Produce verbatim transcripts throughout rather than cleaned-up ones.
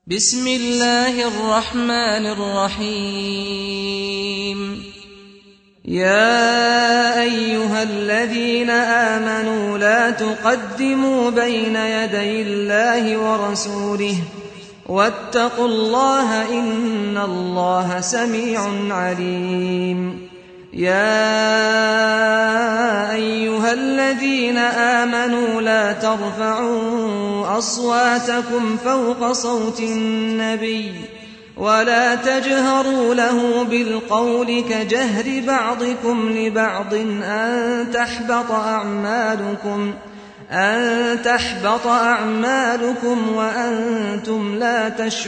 بسم الله الرحمن الرحيم يا أيها الذين آمنوا لا تقدموا بين يدي الله ورسوله واتقوا الله إن الله سميع عليم يا أيها الذين آمنوا لا ترفعوا أصواتكم فوق صوت النبي ولا تجهروا له بالقول كجهر بعضكم لبعض أن تحبط أعمالكم أن تحبط أعمالكم وأنتم لا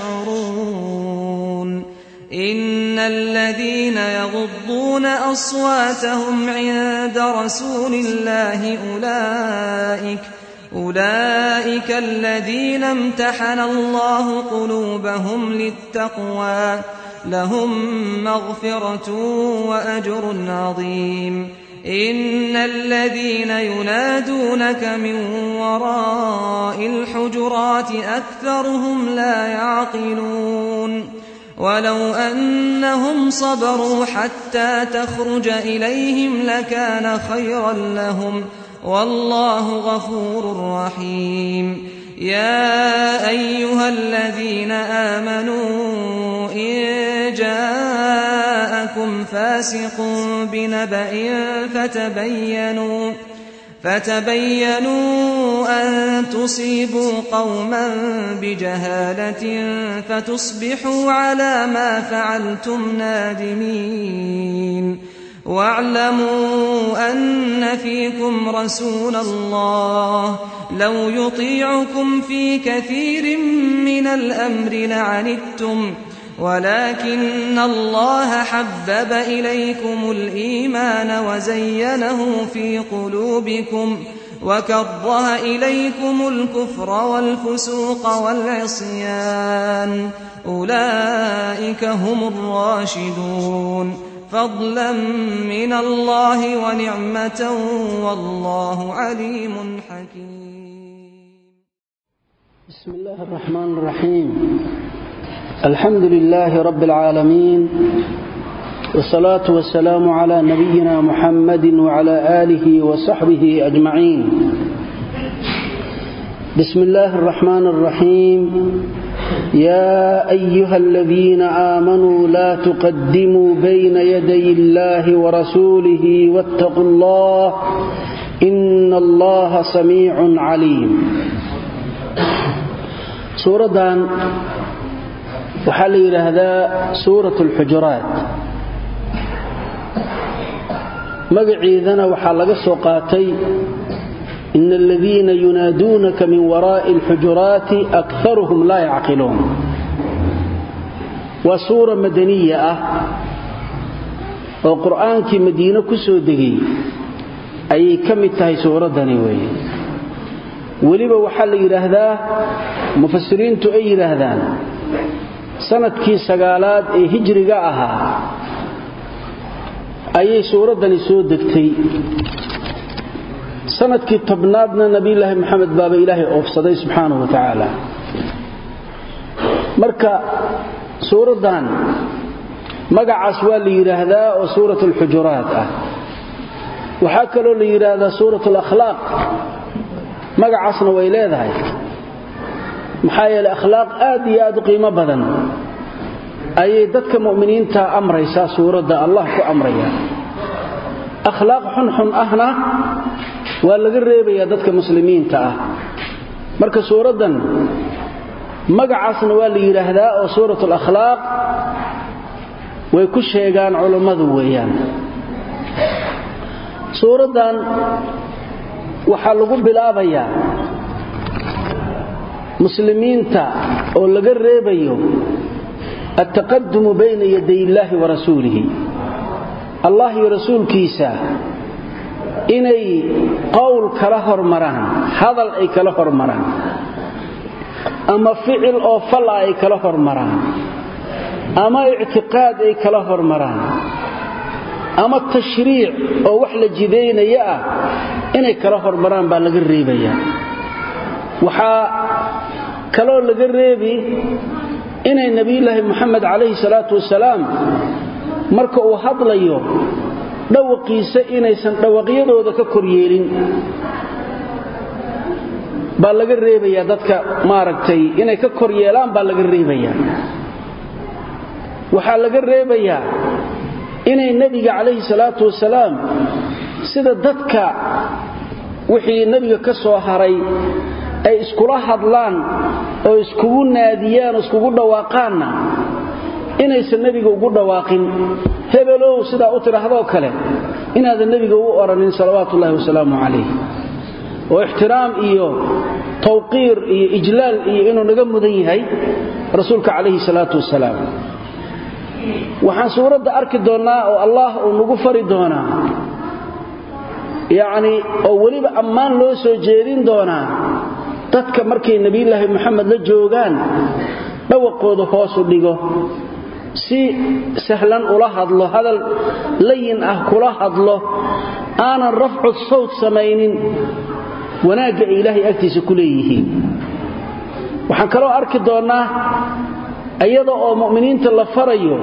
تشعرون إن الذين يغضون أصواتهم عند رسول الله أولئك أولئك الذين امتحن الله قلوبهم للتقوى لهم مغفرة وأجر عظيم إن الذين ينادونك من وراء الحجرات أكثرهم لا يعقلون ولو أنهم صبروا حتى تخرج إليهم لكان خيرا لهم والله غفور رحيم يا أيها الذين آمنوا إن جاءكم فاسق بنبأ فتبينوا فتبينوا أن تصيبوا قوما بجهالة فتصبحوا على ما فعلتم نادمين واعلموا أن فيكم رسول الله لو يطيعكم في كثير من الأمر لعنتم ولكن الله حبب إليكم الإيمان وزينه في قلوبكم وكره إليكم الكفر والفسوق والعصيان أولئك هم الراشدون فضلا من الله ونعمة والله عليم حكيم. بسم الله الرحمن الرحيم. الحمد لله رب العالمين والصلاة والسلام على نبينا محمد وعلى آله وصحبه أجمعين. بسم الله الرحمن الرحيم. يا أيها الذين آمنوا لا تقدموا بين يدي الله ورسوله واتقوا الله إن الله سميع عليم. سورة waxaa la yiraahdaa suuratu al-hujuraat magaceedana waxaa laga soo qaatay innal ladina yunaadunaka min waraa'i al-hujuraati aktharuhum la ya'qiluun wa suura madaniya ah oo quraankii madiina ku soo degay ayay kamid tahay suuradani weeye waliba waxaa la yiraahdaa mufassiriintu ay yiraahdaan sanadkii sagaalaad ee hijriga ahaa ayay suuradani soo degtay sanadkii tobnaadna nabiyullaahi maxamed baaba ilaahay oofsaday subxaanahu wa ta'ala marka suuradan magacaas waa la yiraahdaa oo suuratul hujuraat ah waxa kale oo la yiraahdaa suuratul akhlaaq magacaasna way leedahay maxaa yeelay akhlaaq aad iyo aad u qiimo badan ayay dadka mu'miniinta amraysa suurada Allah ku amraya akhlaaq xun xun ahna waa laga reebayaa dadka muslimiinta ah marka suuradan magacaasna waa la yiraahdaa oo suuratul akhlaaq way ku sheegaan culimadu weeyaan suuradan waxa lagu bilaabayaa muslimiinta oo laga reebayo التقدم بين يدي الله ورسوله الله ورسولكيسا إني قول كلا هرمران هذا أي كلا هرمران أما فعل أو فلا أي كلا هرمران أما اعتقاد أي كلا هرمران أما التشريع أو وحل جدين يا إني كلا هرمران بالغ الريبيا waxaa kaloo laga reebi inay nabiyullaahi Muhammad alayhi salaatu wasalaam marka uu hadlayo dhawaqiisa inaysan dhawaqyadooda ka koryeelin baa laga reebaya dadka maaragtay inay ka koryeelaan baa laga reebaya waxa laga reebaya inay nabiga alayhi salaatu wasalaam sida dadka wixii nabiga ka soo haray ay iskula hadlaan oo iskugu naadiyaan oo iskugu dhawaaqaana inaysan nabiga ugu dhawaaqin hebelow sida u tiraahdo kale inaad nabiga u oranin salawaatullaahi wasalaamu alayhi oo ixtiraam iyo tawqiir iyo ijlaal iyo inuu naga mudan yahay rasuulka alayhi salaatu wasalaam waxaan suurada arki doonaa oo Allah uu nagu fari doonaa yaani oo waliba ammaan loo soo jeedin doonaa dadka markay nabiyullaahi Muhammad la joogaan dhawaqooda hoos u dhigo si sahlan ula hadlo hadal layin ah kula hadlo aanan rafcu sawt samaynin wanaaga ilaahay agtiisa ku leeyihiin waxaan kaloo arki doonaa ayada oo mu'miniinta la farayo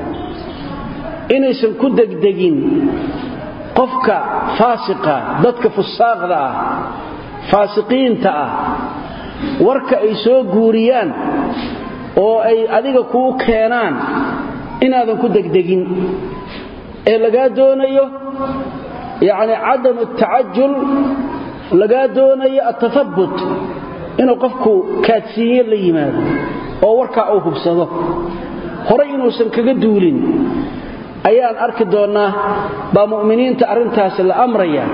inaysan ku degdegin qofka faasiqa dadka fusaaqda ah faasiqiinta ah warka ay soo guuriyaan oo ay adiga ku keenaan inaadan ku degdegin ee laga doonayo yaani adam at-ta'ajjul laga doonayo at-tathabbut inuu qofku kaadsiyo la yimaado oo warka uu hubsado hore inuusan kaga duulin ayaan arki doonaa ba mu'miniinta arintaas la amraya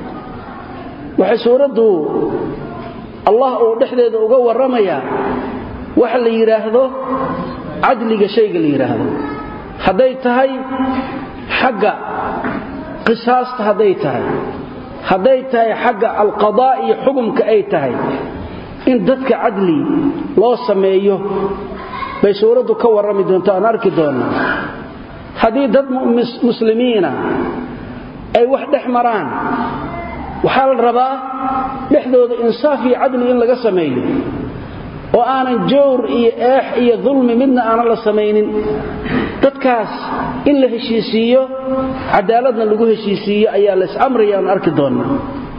waxa suuradu Allah oo dhexdeeda uga waramaya waxa la yiraahdo adliga shayga la yiraahdo haday tahay xagga qisaasta haday tahay haday tahay xagga al-qadaa iyo xukumka ay tahay in dadka adli loo sameeyo bay suuradu ka warami doonto aan arki doonaa hadii dad muslimiina ay wax dhexmaraan waxa la rabaa dhexdooda insaaf iyo adli in laga sameeyo oo aanan joor iyo eex iyo dhulmi midna aan la sameeynin dadkaas in la heshiisiyo cadaaladna lagu heshiisiyo ayaa la amrayaan arki doonaa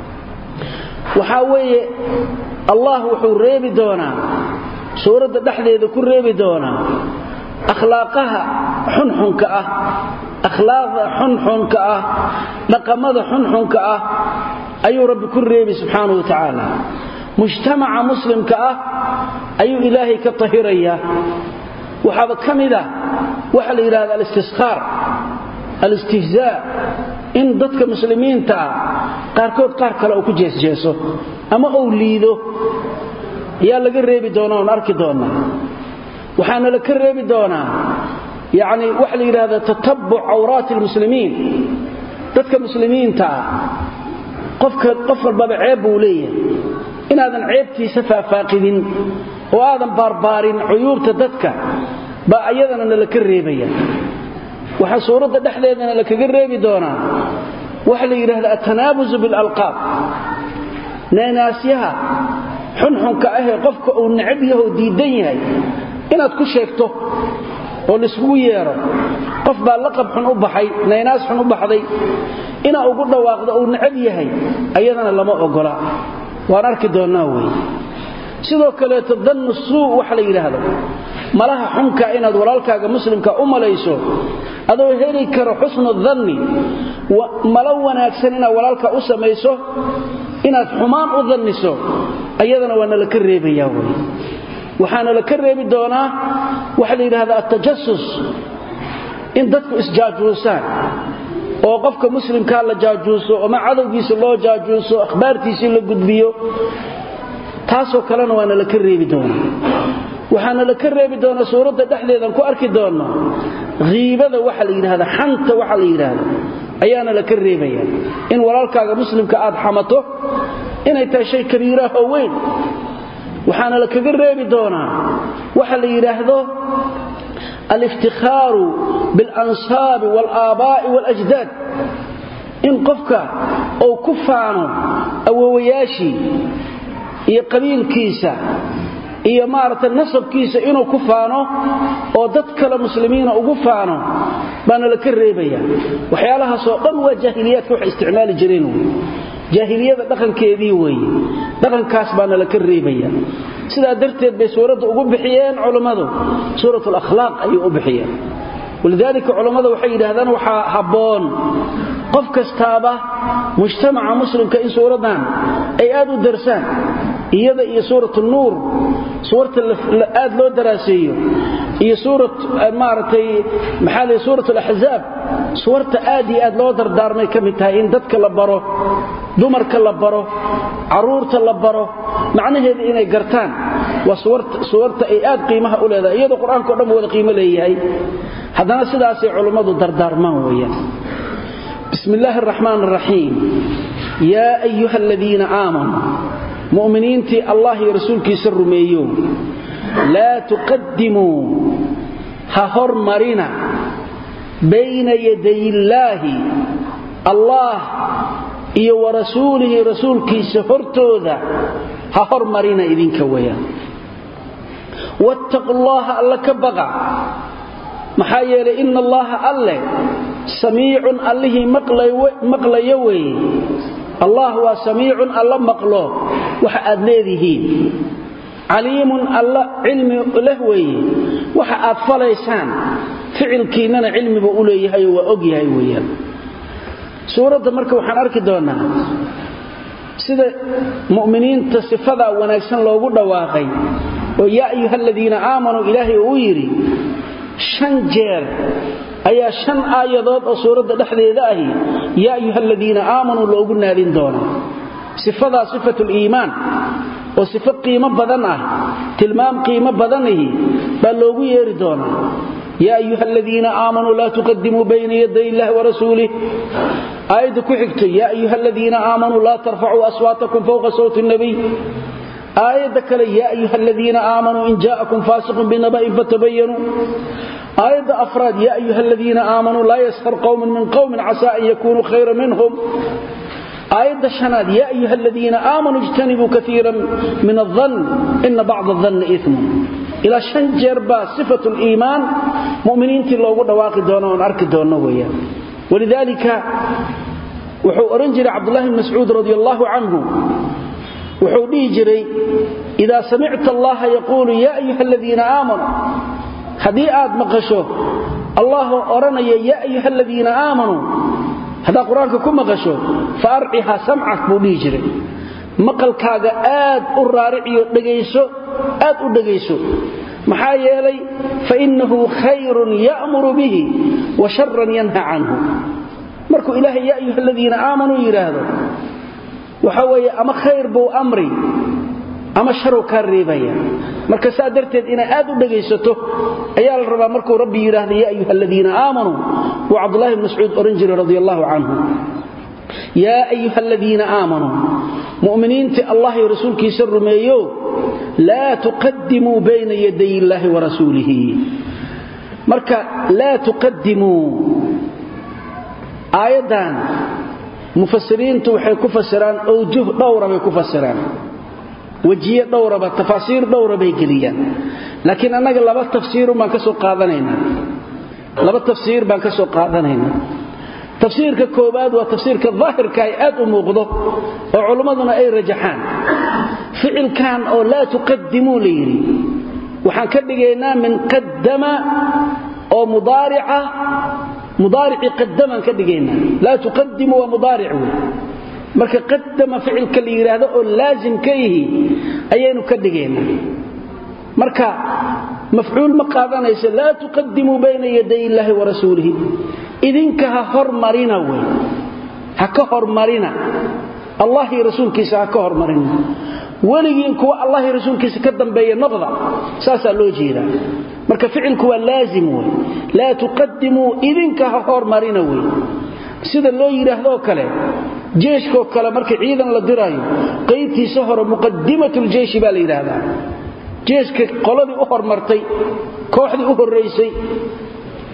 waxa weeye Allah wuxuu reebi doonaa suurada dhexdeeda ku reebi doonaa akhlaaqaha xunxunka ah akhlaaqda xunxunka ah dhaqamada xunxunka ah ayuu rabbi ku reebi subhanahu wa ta'ala mujtamaca muslimka ah ayuu ilaahay ka tahiraya waxa kamida waxa la yiraahdo al-istiskhar al-istihzaa in dadka muslimiinta qaarkood qaar kale oo ku jeesjeeso ama oo liido yaa laga reebi doonaa oo arki doonaa waxaana la ka reebi doonaa yaani waxa la yiraahdo tatabbu awraat al-muslimiin dadka muslimiinta qofka qof walba ceeb uu leeyahay inaadan ceebtiisa faafaqidin oo aadan barbaarin cuyuubta dadka ba ayadana la ka reebaya waxa suurada dhexdeedana la kaga reebi doonaa waxa la yiraahdo at-tanaabuz bil alqab naanaasiyaha xunxunka ah ee qofka uu nacab yahay oo diidan yahay inaad ku sheegto oo lisku yeero qof baa laqab xun u baxay naanaas xun u baxday ina ugu dhawaaqdo oo nacab yahay ayadana lama ogola waan arki doonaa way sidoo kale tadannu suu waxa la yiraahdo malaha xunka inaad walaalkaaga muslimka u malayso adoo heli karo xusnu dhanni wa malaw wanaagsan ina walaalka u sameeyso inaad xumaan u dhanniso ayadana waa la ka reebayaa way waxaana la ka reebi doonaa waxa la yiraahdo at-tajassus in dadku isjaajuusaan oo qofka muslimka la jaajuuso oo ma cadawgiisa loo jaajuuso akhbaartiisa la gudbiyo taasoo kalena waa la ka reebi doonaa waxaana la ka reebi doonaa suurada dhexdeedan ku arki doona ghiibada waxa la yiraahdo xanta waxa la yiraahdo ayaana la ka reebaya in walaalkaaga muslimka aad xamato inay tahay shay kabiira oo weyn waxaana la kaga reebi doonaa waxa la yiraahdo al-iftikharu bil ansab wal aaba'i wal ajdad in qofka oo ku faano awoowayaashii iyo qabiilkiisa iyo maarata nasabkiisa inuu ku faano oo dad kale muslimiina ugu faano baana la ka reebaya waxyaalahaas oo dhan waa jaahiliyaadka wax isticmaali jireen jaahiliyada dhaqankeedii weeye dhaqankaas baana la ka reebaya sida darteed bay suurada ugu bixiyeen culimadu suuratul akhlaaq ay u bixiyeen walidaalika culimadu waxay yiraahdaan waxa haboon qof kastaaba mujtamaca muslimka in suuradan ay aad u darsaan iyada iyo suuratul nuur suurta aad loo daraaseeyo iyo suurat maaratay maxali suuratul ahzaab suurta aad iyo aad loo dardaarmay kamid tahay in dadka la baro dumarka la baro caruurta la baro macnaheedu inay gartaan waa suurta suurta ay aad qiimaha u leedahay iyadoo quraanka oo dhan wada qiimo leeyahay hadana sidaas ay culimadu dardaarmaan weeyaan bismillaahir rahmaanir rahiim yaa ayyuhalladheena aamanu mu'miniinti allah iyo rasuulkiisa rumeeyo la tuqaddimu ha hormarina bayna yadayillahi allah iyo wa rasuulihi rasuulkiisa hortooda ha hormarina idinka weeyaan wattaqullaha alla ka baqa maxaa yeelay inna allaha alle samiicun allihi maqlayo weeye allah waa samiicun alla maqlo waxa aad leedihiin caliimun alla cilmi leh weeye waxa aad falaysaan ficilkiinana cilmiba u leeyahay waa og yahay weeyaan suurada marka waxaan arki doonaa sida mu'miniinta sifada wanaagsan loogu dhawaaqay oo yaa ayyuhalladheena aamanu ilaahi uu yiri shan jeer ayaa shan aayadood oo suurada dhexdeeda ah yaa ayyuhalladheena aamanu loogu naadin doona sifada sifatul iimaan oo sifo qiimo badan ah tilmaam qiimo badan ah baa loogu yeeri doona yaa ayyuhalladheena aamanu la tuqaddimu bayna yaday illahi wa rasuulihi aayadu ku xigto yaa ayyuhalladheena aamanu la tarfa'u aswaatakum fawqa sawti an-nabiy aayada kale yaa ayyuhalladheena aamanu in jaa'akum faasiqun binaba'in fatabayyanu aayada afraad yaa ayyuhalladheena aamanu la yaskhar qawmun min qawmin 'asaa an yakunu khayran minhum aayada shanaad yaa ayyuhalladheena aamanu ijtanibu katiiran min adh-dhann inna ba'd adh-dhanni ithmun ila shan jarba sifatul iimaan mu'miniinti loogu dhawaaqi doono oo arki doono weeyaan walidaalika wuxuu oran jiray Abdullah ibn Mas'ud radiyallahu anhu wuxuu dhigi jiray ida sami'ta Allah yaqulu ya ayyuhalladheena aamanu hadii aad maqasho Allah oranaya ya ayyuhalladheena aamanu hada quraanka ku maqasho farqiha sam'ak buu dhigi jiray maqalkaaga aad u raariciyo dhageyso aad u dhageyso maxaa yeelay fa innahu khayrun ya'muru bihi wa sharran yanha anhu markuu ilaahay ya ayyuhalladheena aamanu yiraahdo waxa weeye ama khayr buu amri ama sharu ka reebaya marka saa darteed ina aad u dhageysato ayaa la rabaa markuu rabbi yiraahdo ya ayyuhalladheena aamanu wa Abdullah ibn Mas'ud oranjiri radiyallahu anhu ya ayyuhalladheena aamanu mu'miniinti allah iyo rasuulkiisa rumeeyo la tuqaddimu bayna yaday illahi wa rasuulihi marka la tuqaddimu aayadan mufassiriintu waxay ku fasiraan awjuh dhowr bay ku fasiraan wajiye dhowr ba tafasiir dhowr bay geliyaan laakiin anaga laba tafsiir ma ka soo qaadanayna laba tafsiir baan ka soo qaadanayna tafsiirka koobaad waa tafsiirka dhaahirka ay aad u muuqdo oo culimaduna ay rajaxaan ficilkan oo la tuqaddimu leeyri waxaan ka dhigaynaa min qaddama oo mudaari'a mudaari'i qaddaman ka dhigaynaa la tuqaddimu wa mudaari'u marka qaddama ficilka la yiraahdo oo laazim ka yahay ayaynu ka dhigaynaa marka mafcuul ma qaadanaysa la tuqaddimu bayna yaday illahi wa rasuulihi idinka ha hormarina way ha ka hormarina allah iyo rasuulkiisa ha ka hormarina waligiin kuwa allah iyo rasuulkiisa ka dambeeya noqda saasa loo jeeda marka ficilku waa laazim way la tuqaddimu idinka ha hormarina way sida loo yiraahdo kale jeeshko kale marka ciidan la diraayo qaybtiisa hore muqaddimatul jeesh baa la yiraahdaa jeeshka qoladii u hormartay kooxdii u horeysay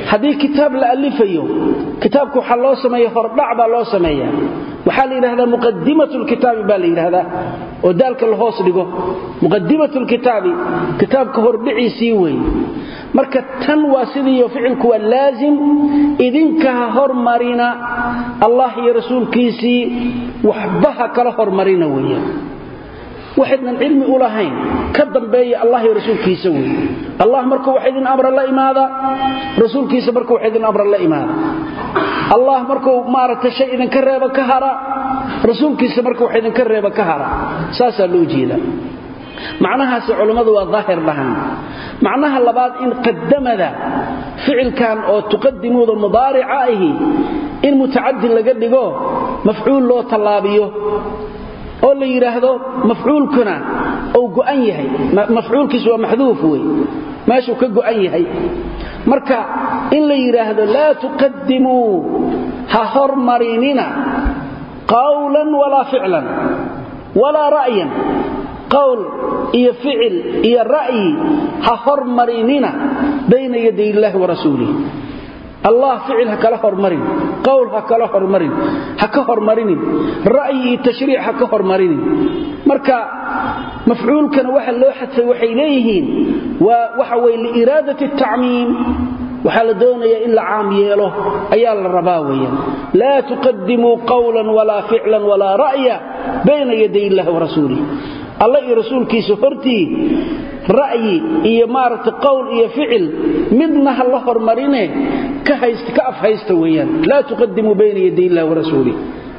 hadii kitaab la alifayo kitaabku waxa loo sameeyo hordhac baa loo sameeyaa waxa la yiraahdaa muqaddimatul kitaab baa la yiraahdaa oo dalka la hoos dhigo muqaddimatul kitaab kitaabka hordhiciisii way marka tan waa sidii ficilku waa laazim idinka hormarina Allah iyo rasuulkiisii waxbaha kala hormarina weeyaan waxadna cilmi u lahayn ka dambeeya Allah iyo rasuulkiisa weey Allah markuu waxidin amra la imaada rasuulkiisa markuu waxidin amra la imaada Allah markuu maarata shay idin ka reeba ka hara rasuulkiisa markuu waxidin ka reeba ka hara saasa loo jeeda macnahaas culimadu waa daahir bahan macnaha labaad in qadamada ficilkan oo tuqadimuuda mudaari'ahi in mutaaddi laga dhigo mafcuul loo talaabiyo oo la yiraahdo mafcuulkuna oo go'an yahay mafcuulkiisu waa maxduuf way meeshu ka go'an yahay marka in la yiraahdo la tuqaddimu ha hormarinina qawlan wala fi'lan wala ra'yan qawl iyo fi'l iyo ra'yi ha hormarinina bayna yaday Allah wa rasuulihi Allah fi'l ha kala hormarin qawl ha kala hormarin ha ka hormarin ra'yi tashriic ha ka hormarin marka mafcuulkan waxa loo xadfay waxay leeyihiin waa waxa way li iraadati ta'miim waxa la doonayaa in la caam yeelo ayaa la rabaa weeyaan la tuqaddimu qawlan wala fi'lan wala ra'ya bayna yaday Allah wa rasuulihi Allah iyo rasuulkiisa hortii ra'yi iyo maarta qawl iyo ficil midna ha la hormarine ka haysta ka afhaysta weeyaan la tuqaddimu bayna yaday Allah wa rasuulihi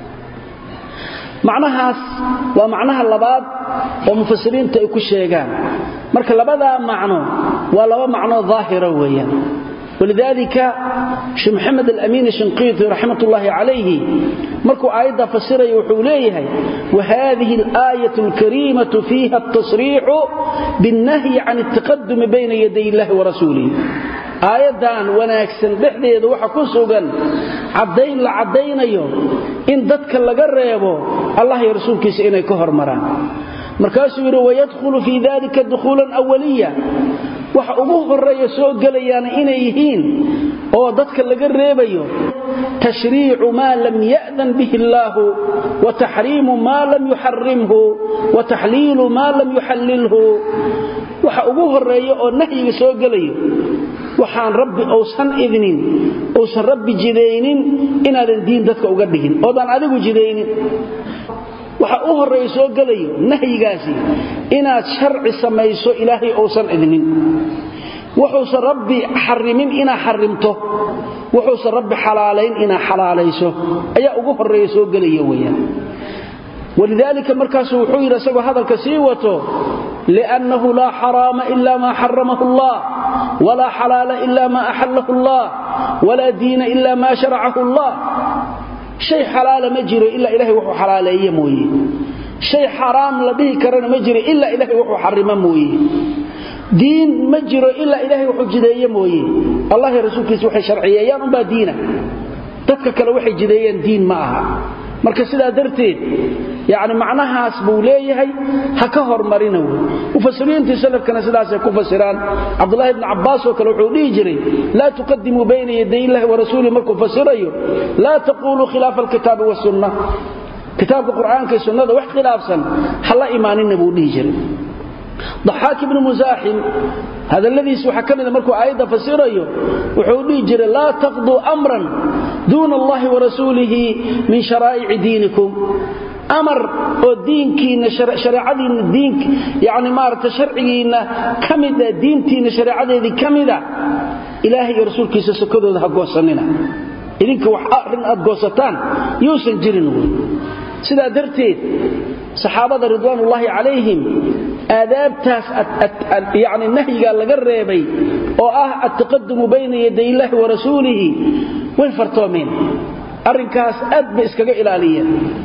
macnahaas waa macnaha labaad oo mufassiriinta ay ku sheegaan marka labada macno waa laba macno daahira weeyaan ولذلك شيخ محمد الأمين الشنقيطي رحمة الله عليه مركو آية فسره وحوليه وهذه الآية الكريمة فيها التصريح بالنهي عن التقدم بين يدي الله ورسوله آيادان وناكسن بحديد وحكو سوغان عدين لعدين يوم إن ددك لغريبو الله يرسول كيسئين كهر مران مركاسو يرو ويدخل في ذلك دخولا أوليا waxa ugu horeeyo soo galayaan inay yihiin oo dadka laga reebayo tashrii'u ma lam ya'dan bihi Allah wa tahriimu ma lam yuharrimhu wa tahliilu ma lam yuhallilhu waxa ugu horeeyo oo nahyiga soo galayo waxaan rabbi oo san idinin oo san rabbi jideynin inaadan diin dadka uga dhigin oo daan adigu jideynin waxa uu horeeyo soo galayo nahyigaasi inaad sharci samayso ilaahay oo san idinin wuxuu rabbi xarimin ina xarimto wuxuu rabbi xalaaleyn ina xalaalayso ayaa ugu horeeyo soo galayo weeyaan ولذلك مركز وحير سوى هذا الكسيوته لأنه لا حرام إلا ما حرمه الله ولا حلال إلا ما أحله الله ولا دين إلا ما شرعه الله شيء حلال مجري إلا إلهي وحو حلالي مويه شيء حرام لبيه كرن مجري إلا إلهي وحو حرم مويه دين مجري إلا إلهي وحو جدي مويه الله رسولك وحي شرعيان با دينه dadka kale waxay jidayeen diin ma aha marka sida darteed yaani macnahaas buu leeyahay ha ka hormarino mufassiriinta salafkana sidaas ay ku fasiraan Abdullah ibn Abbas oo kale wuxuu dhigi jiray la tuqaddimu bayna yaday Allah wa rasuulihi markuu fasirayo la taqulu khilaf al-kitab wa sunnah kitabka quraanka iyo sunnada wax khilaafsan hala iimaanina buu dhigi jiray ضحاك بن مزاحم هذا الذي سحكمنا مركو آية فسيريه وحولي جرى لا تقضوا أمرا دون الله ورسوله من شرائع دينكم أمر ودينكين شريعتين دينك يعني مارت شرعيين كمدة دينتين شريعتين كمدة إلهي رسولك سسكدوا ذا قوصننا إذنك وحقرن أدقوصتان يوسن جرنوا سيدا درتين صحابة رضوان الله عليهم آدابتاس يعني النهي قال لقريبي وآه التقدم بين يدي الله ورسوله والفرطومين أرنكاس أدب إسكاق إلالية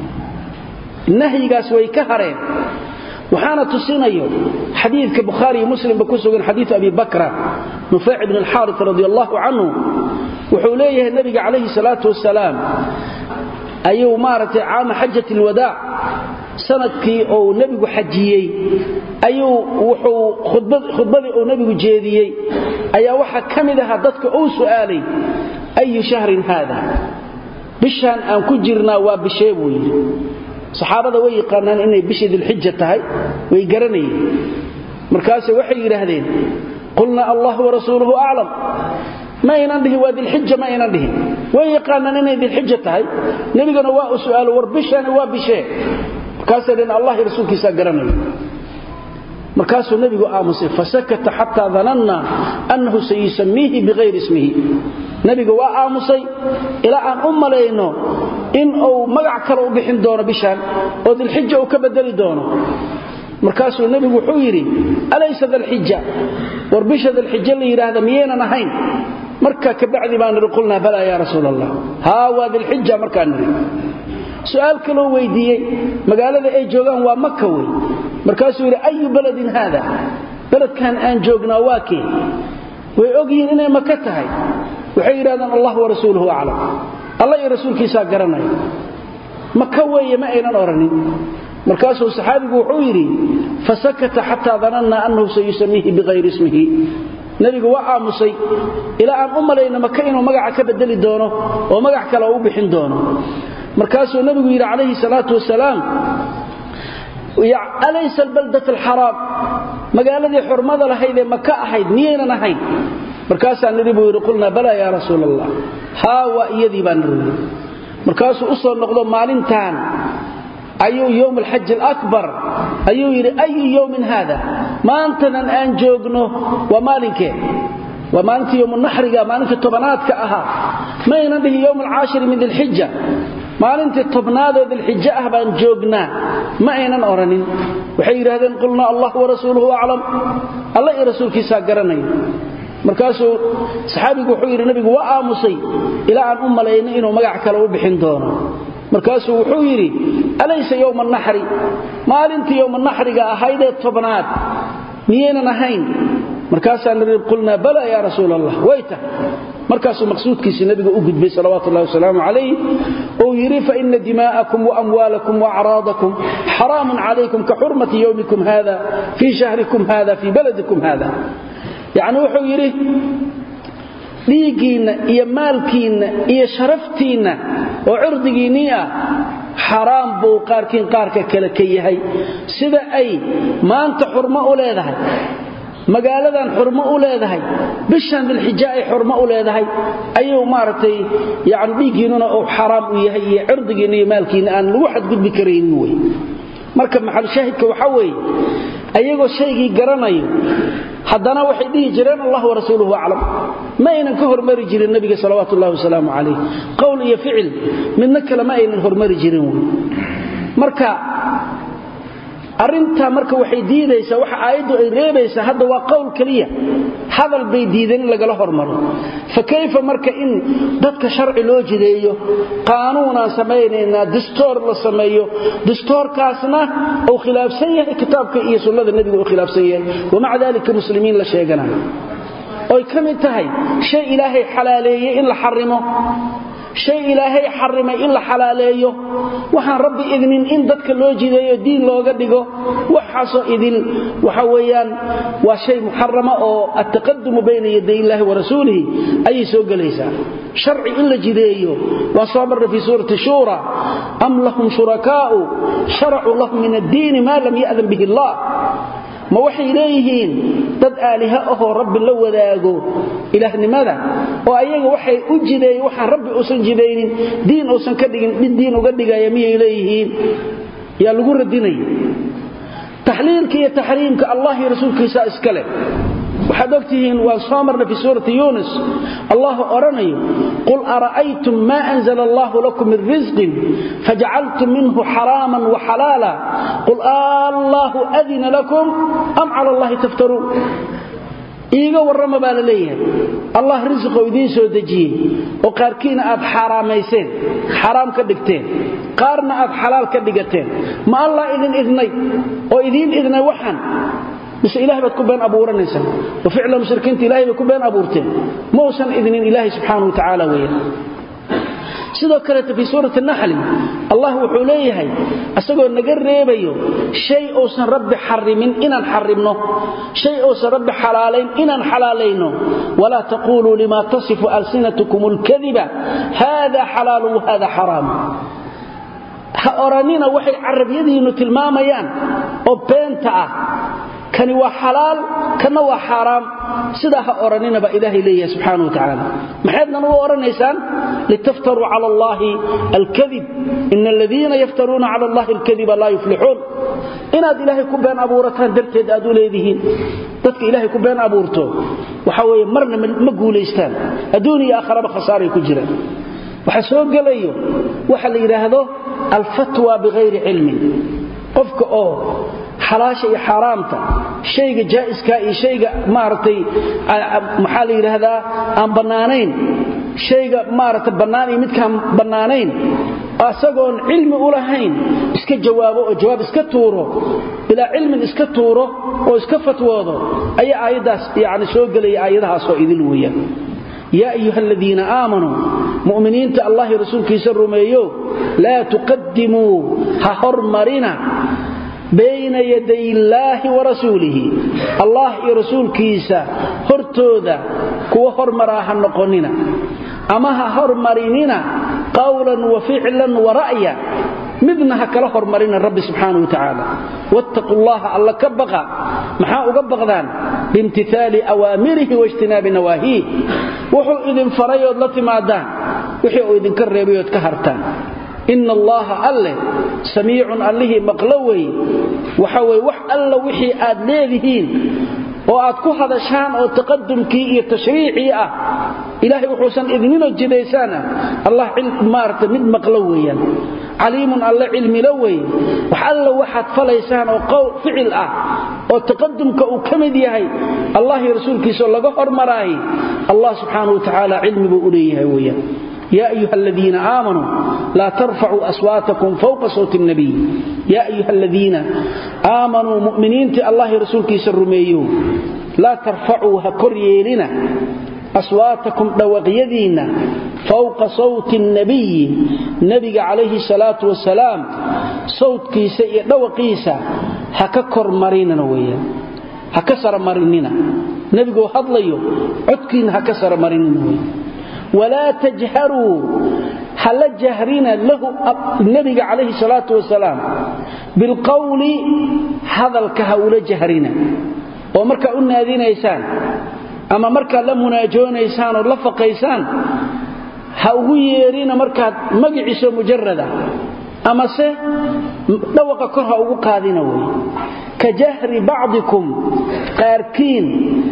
النهي قاس ويكهرين وحانا تصينيو حديث كبخاري ومسلم بكسوغ حديث أبي بكر نفاع بن الحارث رضي الله عنه وحوليه النبي عليه الصلاة والسلام أيو مارت عام حجة الوداع sanadkii oo nabigu xajiyay ayuu wuxuu khudbad khudbadii oo nabigu jeediyay ayaa waxa kamidaha dadka uu su'aalay ayu shahrin hada bishan aan ku jirnaa waa bishee buu yiri saxaabada way yaqaanaan inay bishii dhulhijja tahay way garanayeen markaas waxay yiraahdeen qulna allah wa rasuluhu a'lam ma inaan dhihi waa dhulhijja ma inaan dhihi way yaqaanaan inay dhulhijja tahay nabigana waa u su'aalo war bishan waa bishee markaas in allah rasuulkiisa garanayeen markaasuu nabigu aamusay fasakata hatta dhananna annahu sayasmihi bighayri ismihi nabigu waa aamusay ila aan u maleeyno in uu magac kale u bixin doono bishan oo dhulhijja uu ka bedeli doono markaasuu nabigu wuxuu yiri alaysa dhulhijja war bisha dhulhijja la yiraahdo miyeenan ahayn marka ka bacdi baan qulna bala ya rasuulallah ha waa dhulhijja markaan niri su'aal kale oo weydiiyay magaalada ay joogan waa Makka way markaasuu yiri ayu baladin hada baladkan aan joognaa waa kee way ogyiin inay Makka tahay waxay yiraahdaan Allah wa rasuuluhu a'lam Allah iyo rasuulkiisa garanay Makka way ma aynan oranin markaasuu saxaabigu wuxuu yiri fasakata hatta dhananna annahu sayasmihi bighayri ismihi nabigu waa aamusay ila aan u maleeyno Makka inuu magac ka bedeli doono oo magac kale u bixin doono markaasuu nabigu yiri calayhi salaatu wasalaam ya alaysa albaldatu alharam magaaladii xurmada lahayd ee Makka ahayd miyaynan ahayn markaasaan nabigu yiri qulna bala ya rasuulallah ha wa iyadii baan niri markaasuu u soo noqdo maalintan ayuu yawm alhajj alakbar ayuu yiri ayu yawmin hada maantan aan joogno wa maalinke wa maalintii yawm an-nahriga maalintii tobanaadka aha ma aynan dhihi yawm al-ashir min dhul-hijja maalintii tobnaad ee dhul-hijja ah baan joognaa ma aynan oranin waxay yiraahdeen qulna allah wa rasuuluhu a'lam allah iyo rasuulkiisa garanay markaasuu saxaabigu wuxuu yiri nabigu waa aamusay ila aan u maleeyno inuu magac kale u bixin doono markaasuu wuxuu yiri alaysa yawm an-nahri maalintii yawm an-nahriga ahaydee tobnaad miyeenan ahayn markaasaan niri qulna bala ya rasuulallah wayta markaasuu maqsuudkiisa nabiga u gudbay salawaatu allah wasalaamu alayhi oo yiri fa inna dimaa'akum wa amwaalakum wa a'raadakum haramun alaykum ka hurmati yawmikum hada fi shahrikum hada fi baladikum hada yaani wuxuu yiri dhiigiina iyo maalkiina iyo sharaftiina oo cirdigiina ah xaraam buu qaarkiin qaarka kale ka yahay sida ay maanta xurmo u leedahay magaaladan xurmo u leedahay bishan dhulhijja ay xurmo u leedahay ayuu maartay yaani dhiigiina oo xaraam u yahay iyo cirdigiina iyo maalkiina aan lagu xad gudbi kareyn way marka maxal shaahidka waxa weey ayagoo shaygii garanayo haddana waxay dhihi jireen Allah wa rasuuluhu a'lam ma aynan ka hormari jirin nabiga salawaatu allah wasalaamu alayhi qowl iyo ficil midna kale ma aynan hormari jirin marka arinta marka waxay diidaysaa waxa aayadu ay reebaysaa hadda waa qowl kaliya hadal bay diidan in laga hormaro fa kayfa marka in dadka sharci loo jideeyo qaanuuna sameeyna dastuur la sameeyo dastuurkaasna oo khilaafsan yahay kitaabka iyo sunnada nabiga oo khilaafsan yahay wama dalika muslimiin la sheegana oo kamid tahay shay ilaahay xalaaleeyay in la xarimo shay ilaahay xarimay in la xalaaleeyo waxaan rabbi idnin in dadka loo jideeyo diin looga dhigo waxaasoo idin waxa weeyaan waa shay muharrama oo at-taqaddum bayna yaday Ilaahi wa rasuulihi ay soo galaysaa sharci in la jideeyo waa soo marna fi suurati shura am lahum shurakaa'u shar'u lahum min ad-din ma lam ya'dhan bihi Allah ma waxay leeyihiin dad aaliha oo rabbi la wadaago ilaahnimada oo ayaga waxay u jideeyay waxa rabbi uusan jideynin diin uusan ka dhigin diin uga dhigaya miyay leeyihiin ya lagu radinay tahliilka iyo tahriimka Allah iyo rasuulkiisa iskale waxaad ogtihiin waa soo marna fi suurati yunus Allah oranayo qul ara'aytum ma anzala Allah lakum min rizqin faj'altum minhu haraman wa halala qul Allahu adina lakum am 'ala Allah taftarun iiga warrama baa leeyahay Allah rizqo idin soo dajiyay oo qaarkiina aad xaraameyseen xaraam ka dhigteen qaarna aad xalaal ka dhigateen ma Allah idin idnay oo idin idnay waxan بس إله بتكون أبورا نسا وفعلا مشركين إلهي بتكون أبورتين موسى إذن إلهي سبحانه وتعالى ويا sidoo kale fi suurati an-nahl Allah wuxuu leeyahay asagoo naga reebayo shay oo san rabbi xarimin inaan xarimno shay oo san rabbi xalaaleyn inaan xalaaleyno wala taqulu lima tasifu alsinatukum al-kadhiba hada halal wa hada haram ha oranina waxay arabiyadiinu tilmaamayaan oo beenta ah kani waa xalaal kana waa xaraam sida ha oranina ba ilaahay leeyahay subhanahu wa ta'ala maxaadna u oranaysaan litaftaru ala allahi alkadhib innal ladina yaftaruna ala allahi alkadhiba la yuflihun inaad ilaahay ku been abuurataan darteed aad u leedihiin dadka ilaahay ku been abuurto waxa weeye marna ma guuleystaan adduuniya aakhiraba khasaaray ku jiraan waxa soo galayo waxa la yiraahdo alfatwa bighayri ilmin qofka oo xalaasha iyo xaraamta shayga jaa'iska iyo shayga maartay maxaa la yiraahdaa aan banaanayn shayga maartay banaan iyo midkaan banaanayn asagoon cilmi u lahayn iska jawaabo oo jawaab iska tuuro bila cilmi iska tuuro oo iska fatwoodo ay aayadaas yaani soo galay aayadahaas oo idil weeyaan يا أيها الذين آمنوا مؤمنين الله رسولك يسرميو لا تقدموا هحرمرنا بين يدي الله ورسوله الله رسول كيسا هرتوذا كو هرمراها النقوننا أما هرمريننا قولا وفعلا ورأيا midna kala hormarina rabbi subhanahu wa ta'ala wattaqullaha alla kabaqa maxaa uga baqdaan bimtithali awamirihi wa ijtinabi nawahi wuxuu idin farayood la timaadaan wixii uu idin ka reebayood ka hartaan inna allaha alla samii'un allihi maqlawi waxa way wax alla wixii aad leedihiin oo aad ku hadashaan oo taqaddumkii iyo tashriicii ah ilaahay wuxuu san idinino jideysana allah ilm maarta mid maqlawiyaan عليم الله علم لوي وحل waxaad falaysaan oo qowl ficil ah oo taqaddumka uu kamid yahay Allah rasuulkiisa laga hormaray Allah subhanahu wa ta'ala ilmi buu leeyahay weeyaan يا أيها الذين آمنوا لا ترفعوا أصواتكم فوق صوت النبي يا أيها الذين آمنوا مؤمنين الله رسولك يسرميو لا ترفعوا هكريلنا أصواتكم دوغيدين فوق صوت النبي نبي عليه الصلاة والسلام صوت كيسا دوغيسا هككر مريننا ويا هكسر مريننا نبي هضليو عدكين هكسر مريننا ويا ولا تجهروا هل جهرنا له النبي عليه الصلاة والسلام بالقول هذا الكهول جهرنا ومركا قلنا هذين إيسان أما مركا لمناجون إيسان ولفق إيسان هاوغو يرينا مركا مقعسو مجردة أما سي دوق كرها أوغو قادين وي كجهر بعضكم قاركين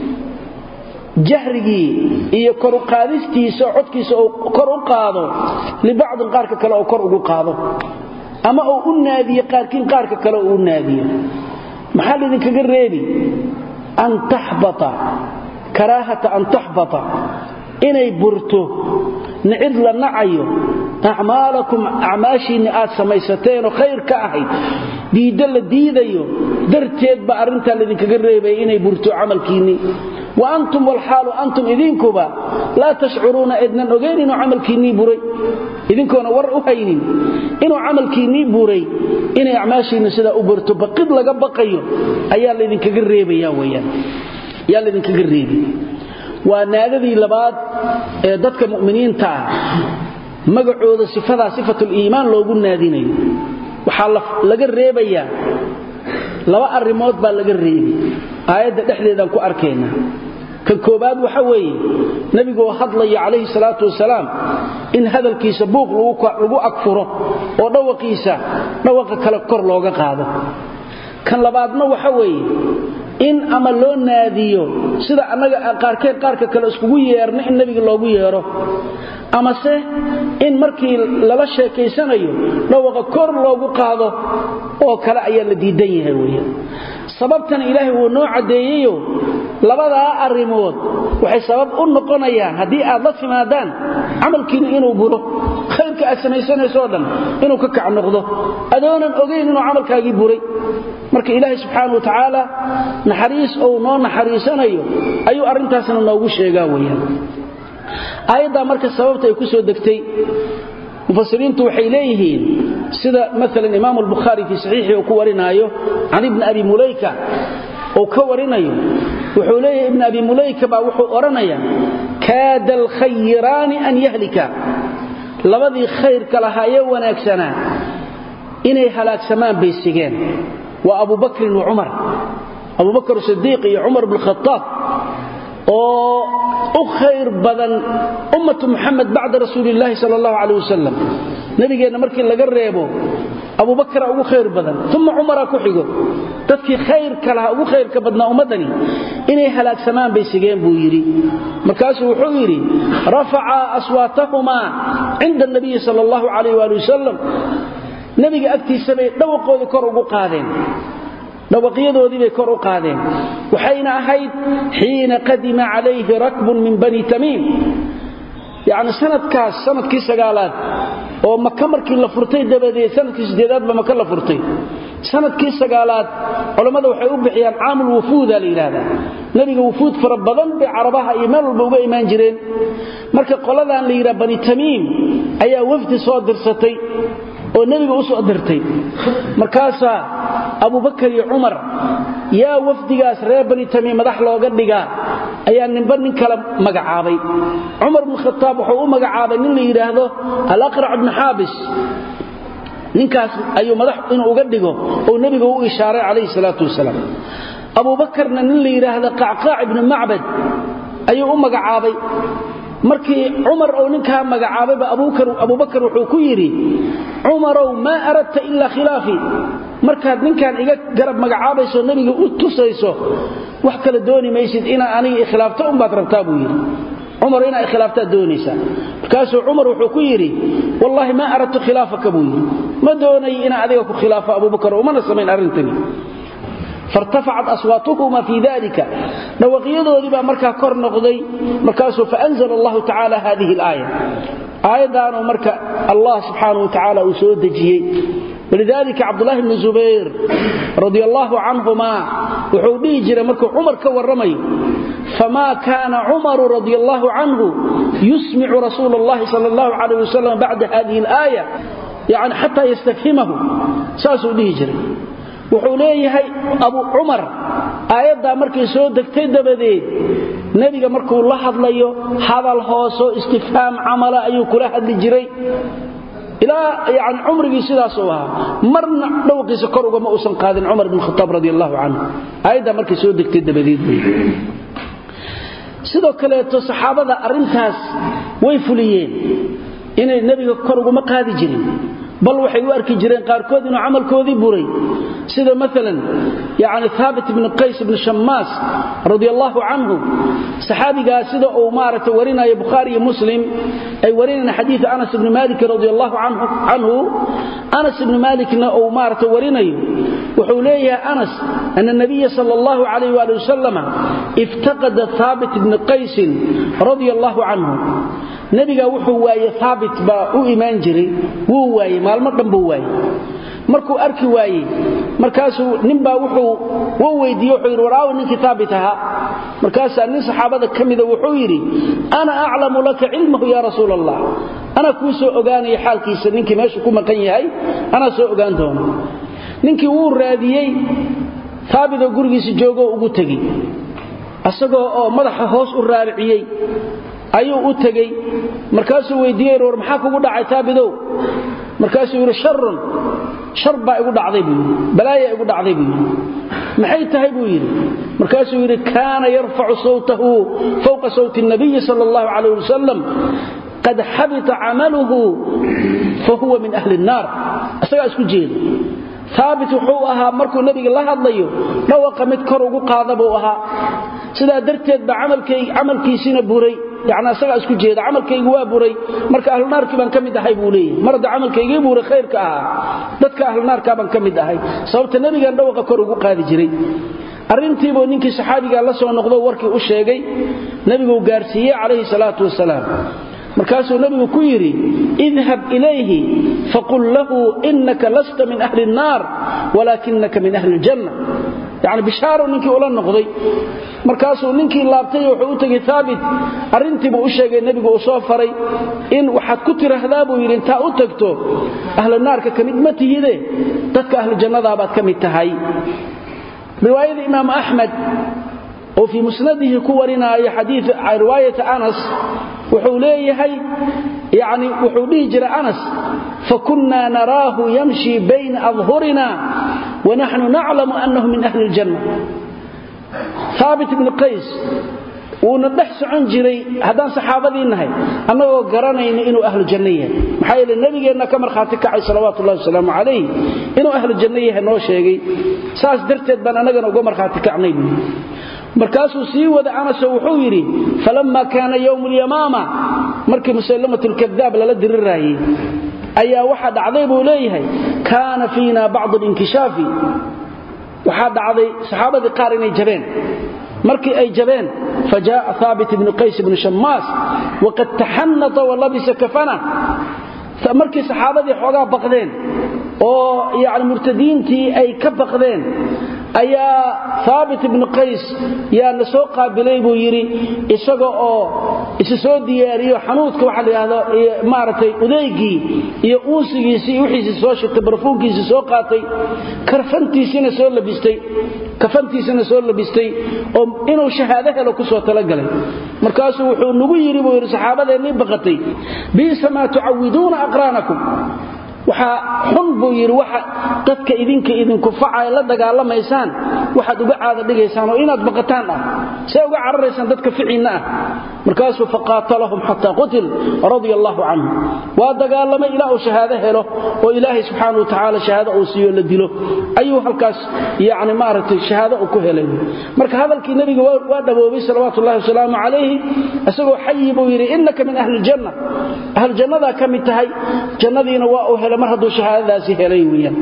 جهري iyo kor u qaadistiisa codkiisa oo kor u qaado li baad qaarka kale oo kor ugu qaado ama oo u naadiyo qaarkiin qaarka kale oo u naadiyo maxaa lidin kaga reebi an tahbata karaahata an tahbata inay burto nicid la nacayo a'maalakum a'maashiina aad samaysateen oo khayr ka ahayd diida la diidayo darteed ba arinta lidin kaga reebay inay burto amalkiini وأنتم والحال أنتم إذنكبا لا تشعرون إذن أغير إنه عمل كيني بوري إذنكونا ورأوهين إنه عمل كيني بوري إنه أعماشي نسيدا أبرتو بقيد لغا بقيو أيال إذن كقريبي يا ويان يال إذن كقريبي وأن هذه لبعض ضدك مؤمنين تاع مقعود صفة صفة الإيمان لو قلنا ديني وحالف لقريبي يا لو الرموت با لقريبي آيات دحديدان ku arkeyna kan koobaad waxa weeye nabigu hadlay alayhi salatu wasalaam in hadalkiisa buuq lagu akfuro oo dhawaqiisa dhawaqa kala kor looga qaado kan labaadna waxa weeye in ama loo naadiyo sida anaga qaarkeen qaarka kale iskugu yeerno in nabiga loogu yeero ama se in markii lala sheekeysanayo dhawaqa kor loogu qaado oo kale ayaa la diidan yahay weeye sababtan ilaahay uu noo cadeeyo labada arimood waxay sabab u noqonayaan hadii aad la timaadaan amalkiina inuu buro khayrka aad samaysanayso dhan inuu ka kac noqdo adoonan ogeyn inuu amalkaagi buray marka ilaahay subhanahu wa ta'ala naxariis oo noo naxariisanayo ayuu arintaasna noogu sheegaa weeyaan ayada marka sababta ay ku soo degtay مفسرين توحيليهين سيدا مثلا إمام البخاري في صحيحه وكورنايو عن ابن أبي مليكة وكورنايو وحوليه ابن أبي مليكة وحو أرنايا كاد الخيران أن يهلك لبدي خير كلها يوانا اكسنا إني هلاك سمان بيسيجين وأبو بكر وعمر أبو بكر الصديق عمر بن الخطاب وأخير بدن أمة محمد بعد رسول الله صلى الله عليه وسلم نبينا مركي لقريبه أبو بكر أبو خير بدن ثم عمر كحيقه تذكي خير كلها أبو خير كبدنا أمدني إني هلاك سمان بيسيجين بويري مركاسه وحويري رفع أصواتهما عند النبي صلى الله عليه وآله وسلم نبي أكتي السبيل دوقوا ذكر أبو قادين dhawaaqyadoodii bay kor u qaadeen waxayna ahayd xiina qadima calayhi rakbun min bani tamiim yaani sanadkaas sanadkii sagaalaad oo Makka markii la furtay dabadeed sanadkii sideedaad ba Makka la furtay sanadkii sagaalaad culimadu waxay u bixiyaan aamul wufuud la yiraahdaa nabiga wufuud fara badan bay carabaha iyo meel walba uga iimaan jireen marka qoladan la yiraahdo bani tamiim ayaa wafdi soo dirsatay oo nabiga u soo dirtay markaasa Abu Bakr iyo Umar yaa wafdigaas reer bani tamiim madax looga dhigaa ayaa ninba nin kala magacaabay Umar ibn Khattab wuxuu u magacaabay nin la yiraahdo Al-Aqra' ibn Habis ninkaas ayuu madax inuu uga dhigo oo nabiga u ishaaray calayhi salaatu wasalaam Abu Bakrna nin la yiraahdo Qa'qa' ibn Ma'bad ayuu u magacaabay markii Umar oo ninka magacaabay Abu Bakr Abu Bakr wuxuu ku yiri Umar ma aradta illa khilafi markaad ninkan iga garab magacaabayso nabiga u tusayso wax kala dooni maysid ina aniga khilaafto um baad rabtaa buu yiri Umar ina khilaafta doonaysa markaasuu Umar wuxuu ku yiri wallahi ma aradtu khilaafaka buu yiri ma doonay ina adiga ku khilaafa Abu Bakr uma nasameyn arintani فارتفعت أصواتهما في ذلك نوقيضوا ذبا مركا كور نقضي مركاسوا فأنزل الله تعالى هذه الآية آية دانو مركا الله سبحانه وتعالى أسود دجيه ولذلك عبد الله بن الزبير رضي الله عنهما وحوديه جرى مركا عمر كورمي فما كان عمر رضي الله عنه يسمع رسول الله صلى الله عليه وسلم بعد هذه الآية يعني حتى يستفهمه ساسو ديه جرى wuxuu leeyahay Abu Umar aayada markay soo degtay dabadeed nabiga markuu la hadlayo hadal hooso istifhaam amala ayuu kula hadli jiray ila yaani umrigi sidaas oo ah marna dhawqiisa kor uga ma uusan qaadin Umar ibn Khattab radiyallahu anhu aayada markay soo degtay dabadeed sidoo kale to saxaabada arintaas way fuliyeen inay nabiga kor uga ma qaadi jirin bal waxay u arki jireen qaar kood inuu amalkoodii buray sida midalan yaani Thabit ibn Qais ibn Shammas radiyallahu anhu saxaabiga sida oo maarata warinaya Bukhari iyo Muslim ay warinayaan xadiis Anas ibn Malik radiyallahu anhu anhu Anas ibn Malik oo maarata warinayo wuxuu leeyahay Anas anna nabiy sallallahu alayhi wa sallam iftaqada Thabit ibn Qais radiyallahu anhu nabiga wuxuu waayay Thabit ba u iimaan jiray wuu waayay maalmo dhanba waayay markuu arki waayay markaasuu ninba wuxuu wuu weydiiyay wuxuu yiri waraaw ninkii Thabit aha markaas nin saxaabada kamida wuxuu yiri ana a'lamu laka ilmuhu ya rasuulallah ana ku soo ogaanay xaalkiisa ninkii meesha ku maqan yahay ana soo ogaan doono ninkii wuu raadiyay Thabit oo gurigiisa joogo ugu tagay asagoo oo madaxa hoos u raariciyay ayuu u tagay markaasuu weydiiyay war maxaa kugu dhacay Thabidow markaasuu yiri sharrun shar baa igu dhacday buu balaaya igu dhacday buu maxay tahay buu yiri markaasuu yiri kaana yarfa'u sawtahu fawqa sawti an-nabiy sallallahu alayhi wasallam qad habita 'amaluhu fa huwa min ahli an-nar asaga isku jeedo Thabit wuxuu ahaa markuu nabiga la hadlayo dhawaqa mid kor ugu qaadaba uu ahaa sida darteed ba amalkay amalkiisina buray يعني أسرع اسكو جيدا عمل كيغ waa buray marka ahlu naarka baan kamid ahay buu leeyahay marada amalkayga buuray khayrka ah dadka ahlu naarka baan kamid ahay sababta nabiga dhawaqa kor ugu qaadi jiray arintii buu ninkii saxaabiga la soo noqdo warkii u sheegay nabigu gaarsiiyay kaleey salaatu wasalaam markaasuu nabigu ku yiri idhab ilayhi faqul lahu innaka lasta min ahli an-nar walakinaka min ahli al-janna yani bishaaro ninkii ula noqday markaasuu ninkii laabtay wuxuu u tagay Thaabit arintii buu u sheegay nabigu uu soo faray in waxaad ku tiraahdaa buu yiri inta u tagto ahlu naarka kamid ma tihide dadka ahlu jannada baad kamid tahay riwaayada imaam Ahmad oo fi musnadihi ku warinaya hadith riwaayada Anas wuxuu leeyahay يعني وحوليه جرى أنس فكنا نراه يمشي بين أظهرنا ونحن نعلم أنه من أهل الجنة ثابت بن قيس ونبحث عن جري هذا صحابة النهي أنه قرانين إنه أهل الجنة محايل النبي أنه كمر خاتك عليه صلوات الله والسلام عليه إنه أهل الجنة هنو شيء ساس درتد بان أنا قمر خاتك عنين markaasuu sii wada Anas wuxuu yiri falamma kana yawm al-yamama markii musallamatul kadhab la dirirayay ayaa waxa dhacday buu leeyahay kana fiina ba'd al-inkishafi waxa dhacday saxaabada qaar inay jabeen markii ay jabeen fajaa Thabit ibn Qais ibn Shammas waqad tahannata wa labisa kafana markii saxaabadii xogaa baqdeen oo yaani murtadiintii ay ka baqdeen ayaa Thabit ibn Qais yaa la soo qaabilay buu yiri isaga oo isa soo diyaariyo xanuudka waxa la yiraahdo maaratay udeygii iyo uusigiisii wixii soo shitay barfuunkiisii soo qaatay karfantiisina soo labistay kafantiisina soo labistay oo inuu shahaado helo ku soo talagalay markaasuu wuxuu nagu yiri buu yiri saxaabadeennii baqatay bi sama tu'awiduna aqranakum waxa xun buu yiri waxa dadka idinka idinku facay la dagaalamaysaan waxaad uga caada dhigaysaan oo inaad baqataan ah say uga cararaysaan dadka ficiina ah markaasuu faqaatalahum hatta qutil radiyallahu anhu wa dagaalamay ilaa uu shahaado helo oo ilaahay subhanahu wa ta'ala shahaado uu siiyo la dilo ayuu halkaas yaani maartay shahaado uu ku helay marka hadalkii nabiga waa dhaboobay sallallahu alayhi wasallam alayhi asagoo xayibu yiri innaka min ahli janna ahli jannada kamid tahay jannadiina waa uu mar haduu shahaadadaasi helay weeyaan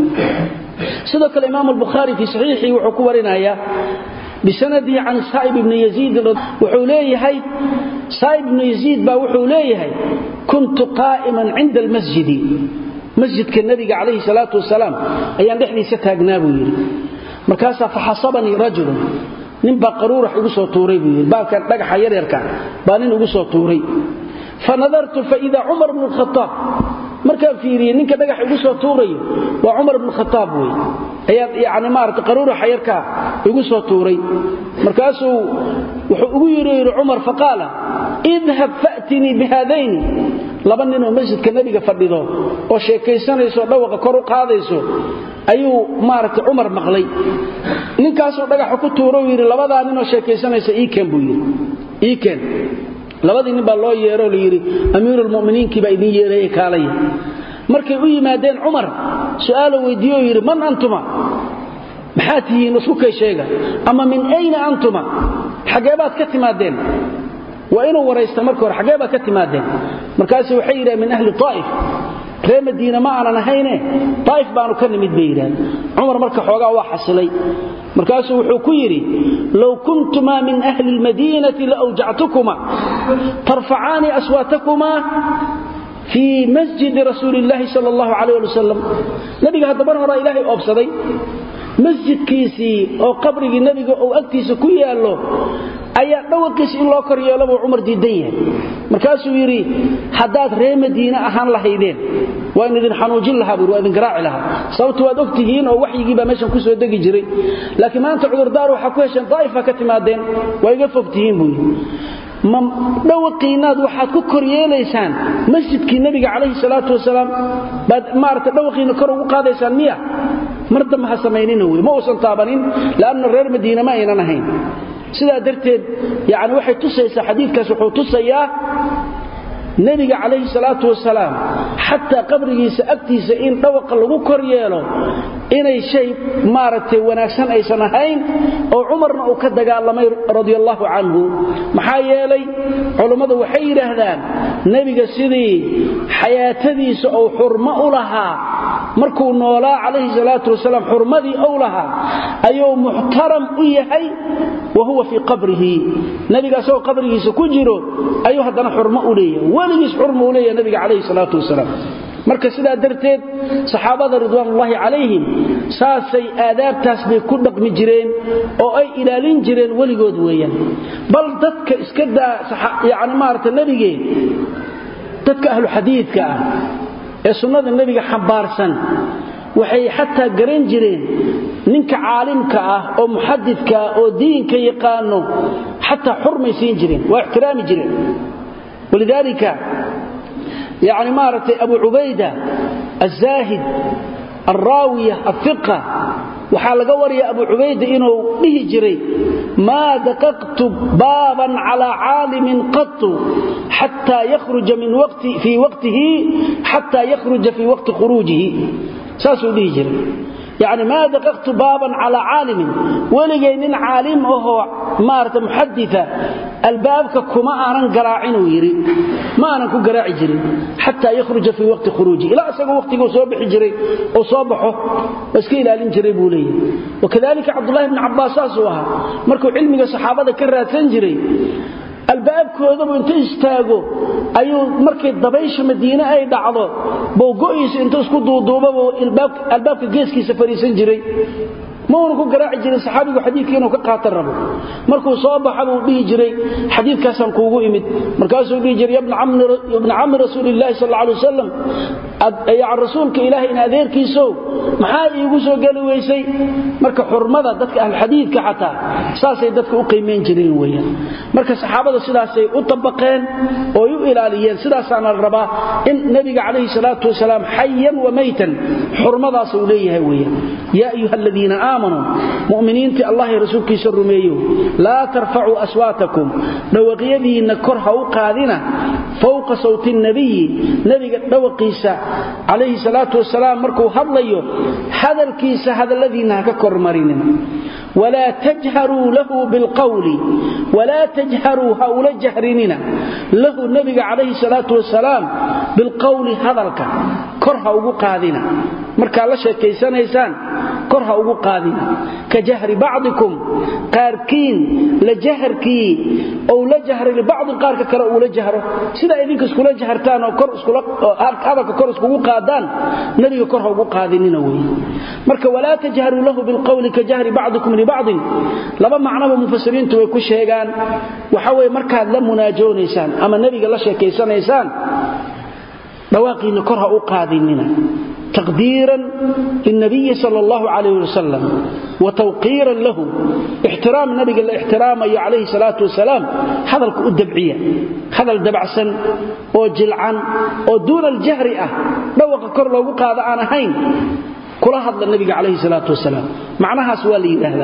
sidoo kale imaam al-bukhari fi sahihi wuxuu ku warinaya bisanadi an sa'ib ibn yazid wuxuu leeyahay sa'ib ibn yazid ba wuxuu leeyahay kuntu qa'iman 'inda al-masjid masjidka nabiga alayhi salatu wasalaam ayaan dhexdiisa taagnaa buu yiri markaas fa hasabani rajul nin ba qaruur ugu soo tuuray buu yiri baabka dhagaxa yar yarka baa nin ugu soo tuuray fa nadartu fa idha umar ibn al-khattab markaa fiiriyay ninka dhagax ugu soo tuuray waa Umar ibn Khattab way ayaa yaani maarta qaruura xayirka ugu soo tuuray markaasuu wuxuu ugu yiri Umar faqala idhab fa'tini bihadayn laba nin oo masjidka nabiga fadhido oo sheekaysanayso dhawaqa kor u qaadayso ayuu maarta Umar maqlay ninkaas oo dhagax ku tuuray yiri labada nin oo sheekaysanaysa ii keen buu yiri ii keen labadii nin baa loo yeero la yiri amiirul muuminiinki baa idin yeeray kaalay markay u yimaadeen Umar su'aalo weydiiyo yiri man antuma maxaatihiin isku kay sheega ama min ayna antuma xageebaad ka timaadeen waa inuu wareysta markii hore xageebaad ka timaadeen markaas waxay yiraahdeen min ahli Taif reer Madiina ma aanan ahayne Taif baanu ka nimid beeyran Umar marka xoogaa waa xasilay markaas wuxuu ku yiri law kuntuma min ahli al-madinati la awja'tukuma tarfa'ani aswatakuma fi masjid rasuulillahi sallallahu alayhi wa sallam nabiga hadaba hore ilaahay oobsaday masjidkiisi oo qabriga nabiga oo agtiisa ku yaalo ayaa dhawaqiis in loo koryeelo buu Umar diidan yahay markaas uu yiri hadaad reer Madiina ahaan lahaydeen waa in idin xanuujin lahaa buu idin garaaci lahaa sababtoo aad ogtihiin oo waxyigii ba meeshan ku soo degi jiray laakiin maanta cudur daar waxa ku heshan Daifa ka timaadeen way iga fogtihiin buu ma dhawaqiinaad waxaad ku koryeelaysaan masjidkii nabiga kaleey salaatu wasalaam baad maarta dhawaqiina kor ugu qaadaysaan miya marda ma sameeynina way ma uusan taabanin laana reer Madiina ma aynan ahayn sida darteed yaani waxay tusaysaa xadiidkaas wuxuu tusayaa nabiga kaleey salaatu wasalaam hatta qabrigiisa agtiisa in dhawaqa lagu kor yeelo inay shay maartay wanaagsan aysan ahayn oo Umarna uu ka dagaalamay radiyallahu anhu maxaa yeelay culimadu waxay yiraahdaan nabiga sidii xayaatadiisa oo xurmo u lahaa markuu noolaa kaleey salaatu wasalaam xurmadii oo lahaa ayuu muhtaram u yahay وهو في قبره نبي سو قبره ku jiro ayuu hadana xurmo u leeyahay waligiis xurmo u leeyahay nabiga kaleey salaatu wasalaam marka sidaa darteed saxaabada ridwaanullaahi calayhim saasay aadaabtaas bay ku dhaqmi jireen oo ay ilaalin jireen weligood weeyaan bal dadka iska daa yani maarata nabigeen dadka ahlu xadiidka ah ee sunnada nabiga xambaarsan waxay xataa garan jireen ninka caalimka ah oo muxadidka oo diinka yaqaano xataa xurmaysiin jireen waa ixtiraami jireen walidaalika يعني مارتي أبو عبيدة الزاهد الراوية الثقة وحال قوري أبو عبيدة إنه به جري ما دققت بابا على عالم قط حتى يخرج من وقت في وقته حتى يخرج في وقت خروجه ساسو به جري يعني ما دققت بابا على عالم ولقين عالم وهو مارت محدثة البابك كما أنا قراعين ويري ما أنا كو قراعي جري حتى يخرج في وقت خروجي لا أسأل وقت صبح جري وصبحه بس كي لا لنجري بولي وكذلك عبد الله بن عباس أسوها مركو علمي صحابة كرات سنجري الباب كودو انت استاغو ايو markay dabaysha Madiina ay dhacdo boo go'is inta isku duuduubabo albaab albaabka geeskiisa fariisan jiray ma uu ku garaaci jiray saxaabigu xadiidkii inuu ka qaatar rabo markuu soo baxay uu dhigi jiray xadiidkaas aan kuugu imid markaasuu dhigi jiray ibn amr ibn amr rasuulillaah sallallahu alayhi wasallam ya rasuulka ilaahay in adeerkiiso maxaa iigu soo gali weysay marka xurmada dadka ahli xadiidka xataa saasay dadka u qiimeyn jireen weeyaan marka saxaabada sidaasay u tabaqeen oo u ilaaliyeen sidaasana rabaa in nabiga kaleey salaatu wasalaam hayyan wa maytan xurmadaas uu leeyahay weeyaan ya ayyuhalladina آمنوا مؤمنين الله رسولك سرميو لا ترفعوا أصواتكم دوقيدي نكرها وقادنا فوق صوت النبي نبي دوقيسا عليه الصلاة والسلام مركو هضليو هذا الكيس هذا الذي نهككر مريننا ولا تجهروا له بالقول ولا تجهروا هؤلاء جهريننا له النبي عليه الصلاة والسلام بالقول هذلك كرها وقادنا مركا لا شيكيسانيسان كرها وقادنا كجهر بعضكم قاركين لجهركي او لجهر لبعض قارك كره او لجهره سدا idinka isku la jahartaan oo kor isku hada ka kor isku qaadaan nabiga kor ugu qaadinina way marka wala tajharu lahu bil qawli ka jahri ba'dukum li ba'd laba macnaba mufassiriintu way ku sheegaan waxa way marka la munaajoonaysan ama nabiga la sheekaysanaysan dhawaaqina kor u qaadinina تقديرا للنبي صلى الله عليه وسلم وتوقيرا له احترام النبي الاحترام عليه الصلاة والسلام هذا الدبعية هذا الدبعسن أو جلعان أو دون الجهرئة لو قكر لو قاضى أنا هين كل هذا النبي عليه الصلاة والسلام معناها سؤالي هذا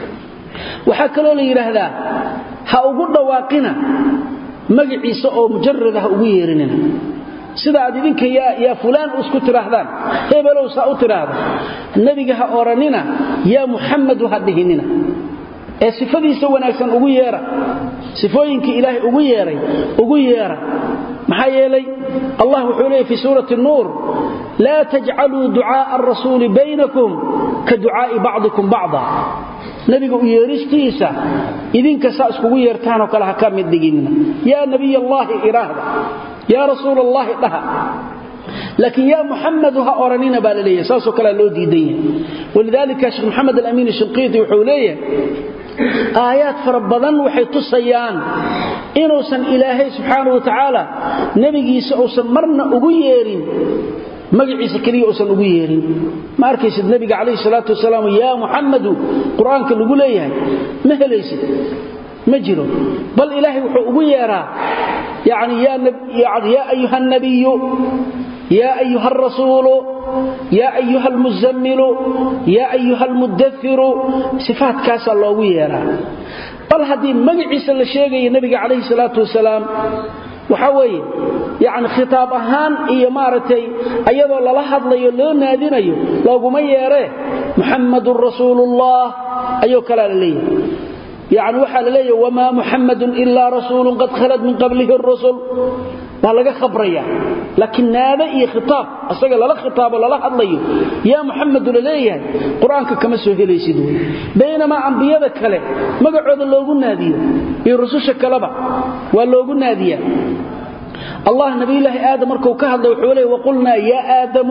وحكلوا لي هذا هأقول واقنا مجلس أو مجرد هأويرنا sida aad idinka ya ya fulaan isku tiraahdaan hebelow saa u tiraahdo nabiga ha oranina ya muhammad hadihinina ee sifadiisa wanaagsan ugu yeera sifooyinka ilaahay ugu yeeray ugu yeera maxaa yeelay allah wuxuu leeyahay fi suurati an-nur la taj'alu du'a ar-rasul baynakum ka du'a ba'dikum ba'da nabiga u yeeristiisa idinka saa isku yeertaan oo kala ha ka mid diginina ya nabiy allah iraahda يا رسول الله لها لكن يا محمد ها أورانينا باللية ساسو كلا لو ديدية ولذلك الشيخ محمد الأمين الشنقيطي وحوليه آيات فربضان وحي تصيان إنوسا إلهي سبحانه وتعالى نبي سأوسا مرنا أغييرين مجعيس كليه أوسا أغييرين ما أركيس النبي عليه الصلاة والسلام يا محمد قرآن كان يقول إياه ما هليسي مجرم بل إلهي وحو أغييرا يعني يا, يعني يا أيها النبي يا أيها الرسول يا أيها المزمل يا أيها المدثر صفات كاس الله ويرا بل هذه مجعس الشيء النبي عليه الصلاة والسلام وحوي يعني خطاب أهان إيا مارتي أيضا الله هضلي لو نادينيو لو قميره محمد رسول الله أيو كلام لي يعني وحال لي وما محمد إلا رسول قد خلت من قبله الرسل ولا خبريا لكن هذا إيه خطاب أصدق لا خطاب ولا لا حضليه يا محمد لليه قرآنك كما سهل يسيدون بينما أنبياء ذكله ما قعد اللوغ النادية الرسول شكلبا واللوغ النادية الله نبي الله آدم مركو كهض وحوله وقلنا يا آدم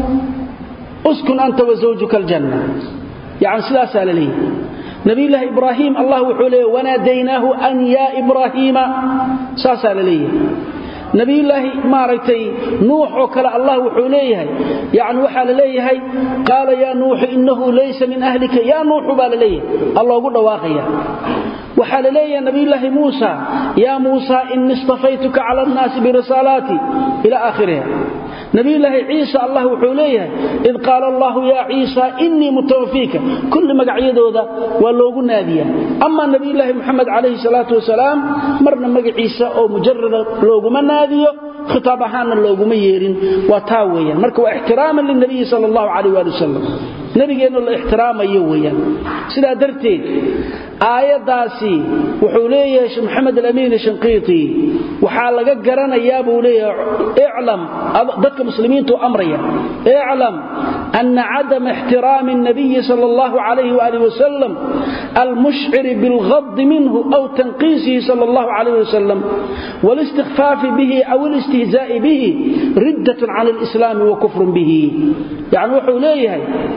اسكن أنت وزوجك الجنة يعني سلاسة لي نبي الله إبراهيم الله وحوله وناديناه أن يا إبراهيم سلاسة لي نبي الله مارتي نوح وكلا الله وحوليه يعني وحال ليه قال يا نوح إنه ليس من أهلك يا نوح بالليه الله قد واقيا وحال ليه نبي الله موسى يا موسى إني اصطفيتك على الناس برسالاتي إلى آخرها نبي الله عيسى الله وحوليه إذ قال الله يا عيسى إني متوفيك كل مقعيده ذا ولوغ ناديا أما نبي الله محمد عليه الصلاة والسلام مرنا مقع عيسى أو مجرد لوغ من ناديه خطابهان اللوغ ميرين وتاويا مركوا احتراما للنبي صلى الله عليه وآله وسلم نبينا الاحترام يويا سيدا درتين آية داسي وحوليه محمد الأمين الشنقيطي وحال لغا غرانيا بو ليه اعلم ضدك مسلمين تو امريا اعلم أن عدم احترام النبي صلى الله عليه وآله وسلم المشعر بالغض منه أو تنقيصه صلى الله عليه وسلم والاستخفاف به أو الاستهزاء به ردة عن الإسلام وكفر به يعني وحوليه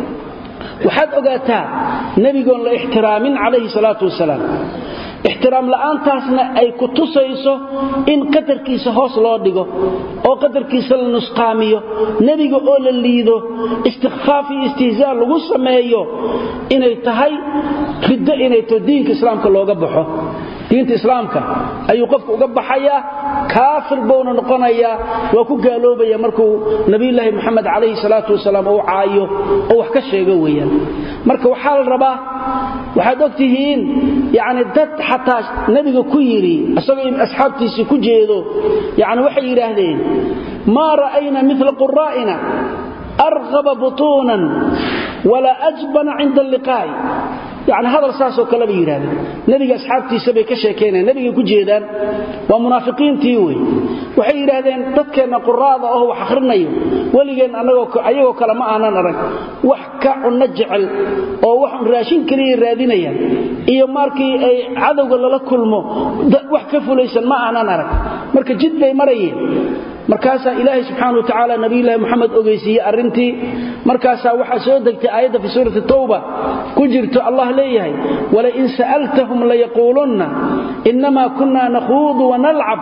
waxaad ogaataa nabigoon la ixtiraamin calayhi salaatu wasalaam ixtiraam la'aantaasna ay ku tusayso in qadarkiisa hoos loo dhigo oo qadarkiisa la nusqaamiyo nabiga oo la liido istighfaaf iyo istihzaa lagu sameeyo inay tahay ridda inay to diinka islaamka looga baxo diinta islaamka ayuu qofku uga baxaya kaafir boona noqonaya waa ku gaaloobaya markuu nabi ilaahi maxamed calayhi salaatu wasalaam uu caayo oo wax ka sheego weeyaan marka waxa la rabaa waxaad ogtihiin yaani dad xataa nabiga ku yiri asagoo in asxaabtiisa ku jeedo yaani waxay yiraahdeen ma ra'ayna mithla qurra'ina arghaba butunan wala ajbana 'inda al-liqa'i يعني هذا الساس وكلام يراد نبي أصحابتي سبي كشكينا نبي كجيدان ومنافقين تيوي وحي يرادين تذكرنا قراضة وهو حخرنا يوم وليين أنا أيوه كلام أنا نرى وحكا ونجعل أو وحن راشين كريه رادين يعني إيو ماركي أي عدو قال لكل مو وحكفوا ليس ما أنا نرى مركا جدا مريين markaasa ilaahay subhanahu wa ta'ala nabi ilaahay muhammad ogeysiyay arintii markaasa waxa soo degtay aayada fi suurati tawba ku jirto allah leeyahay wala in sa'altahum la yaquluna inma kunna nakhuudu wa nal'ab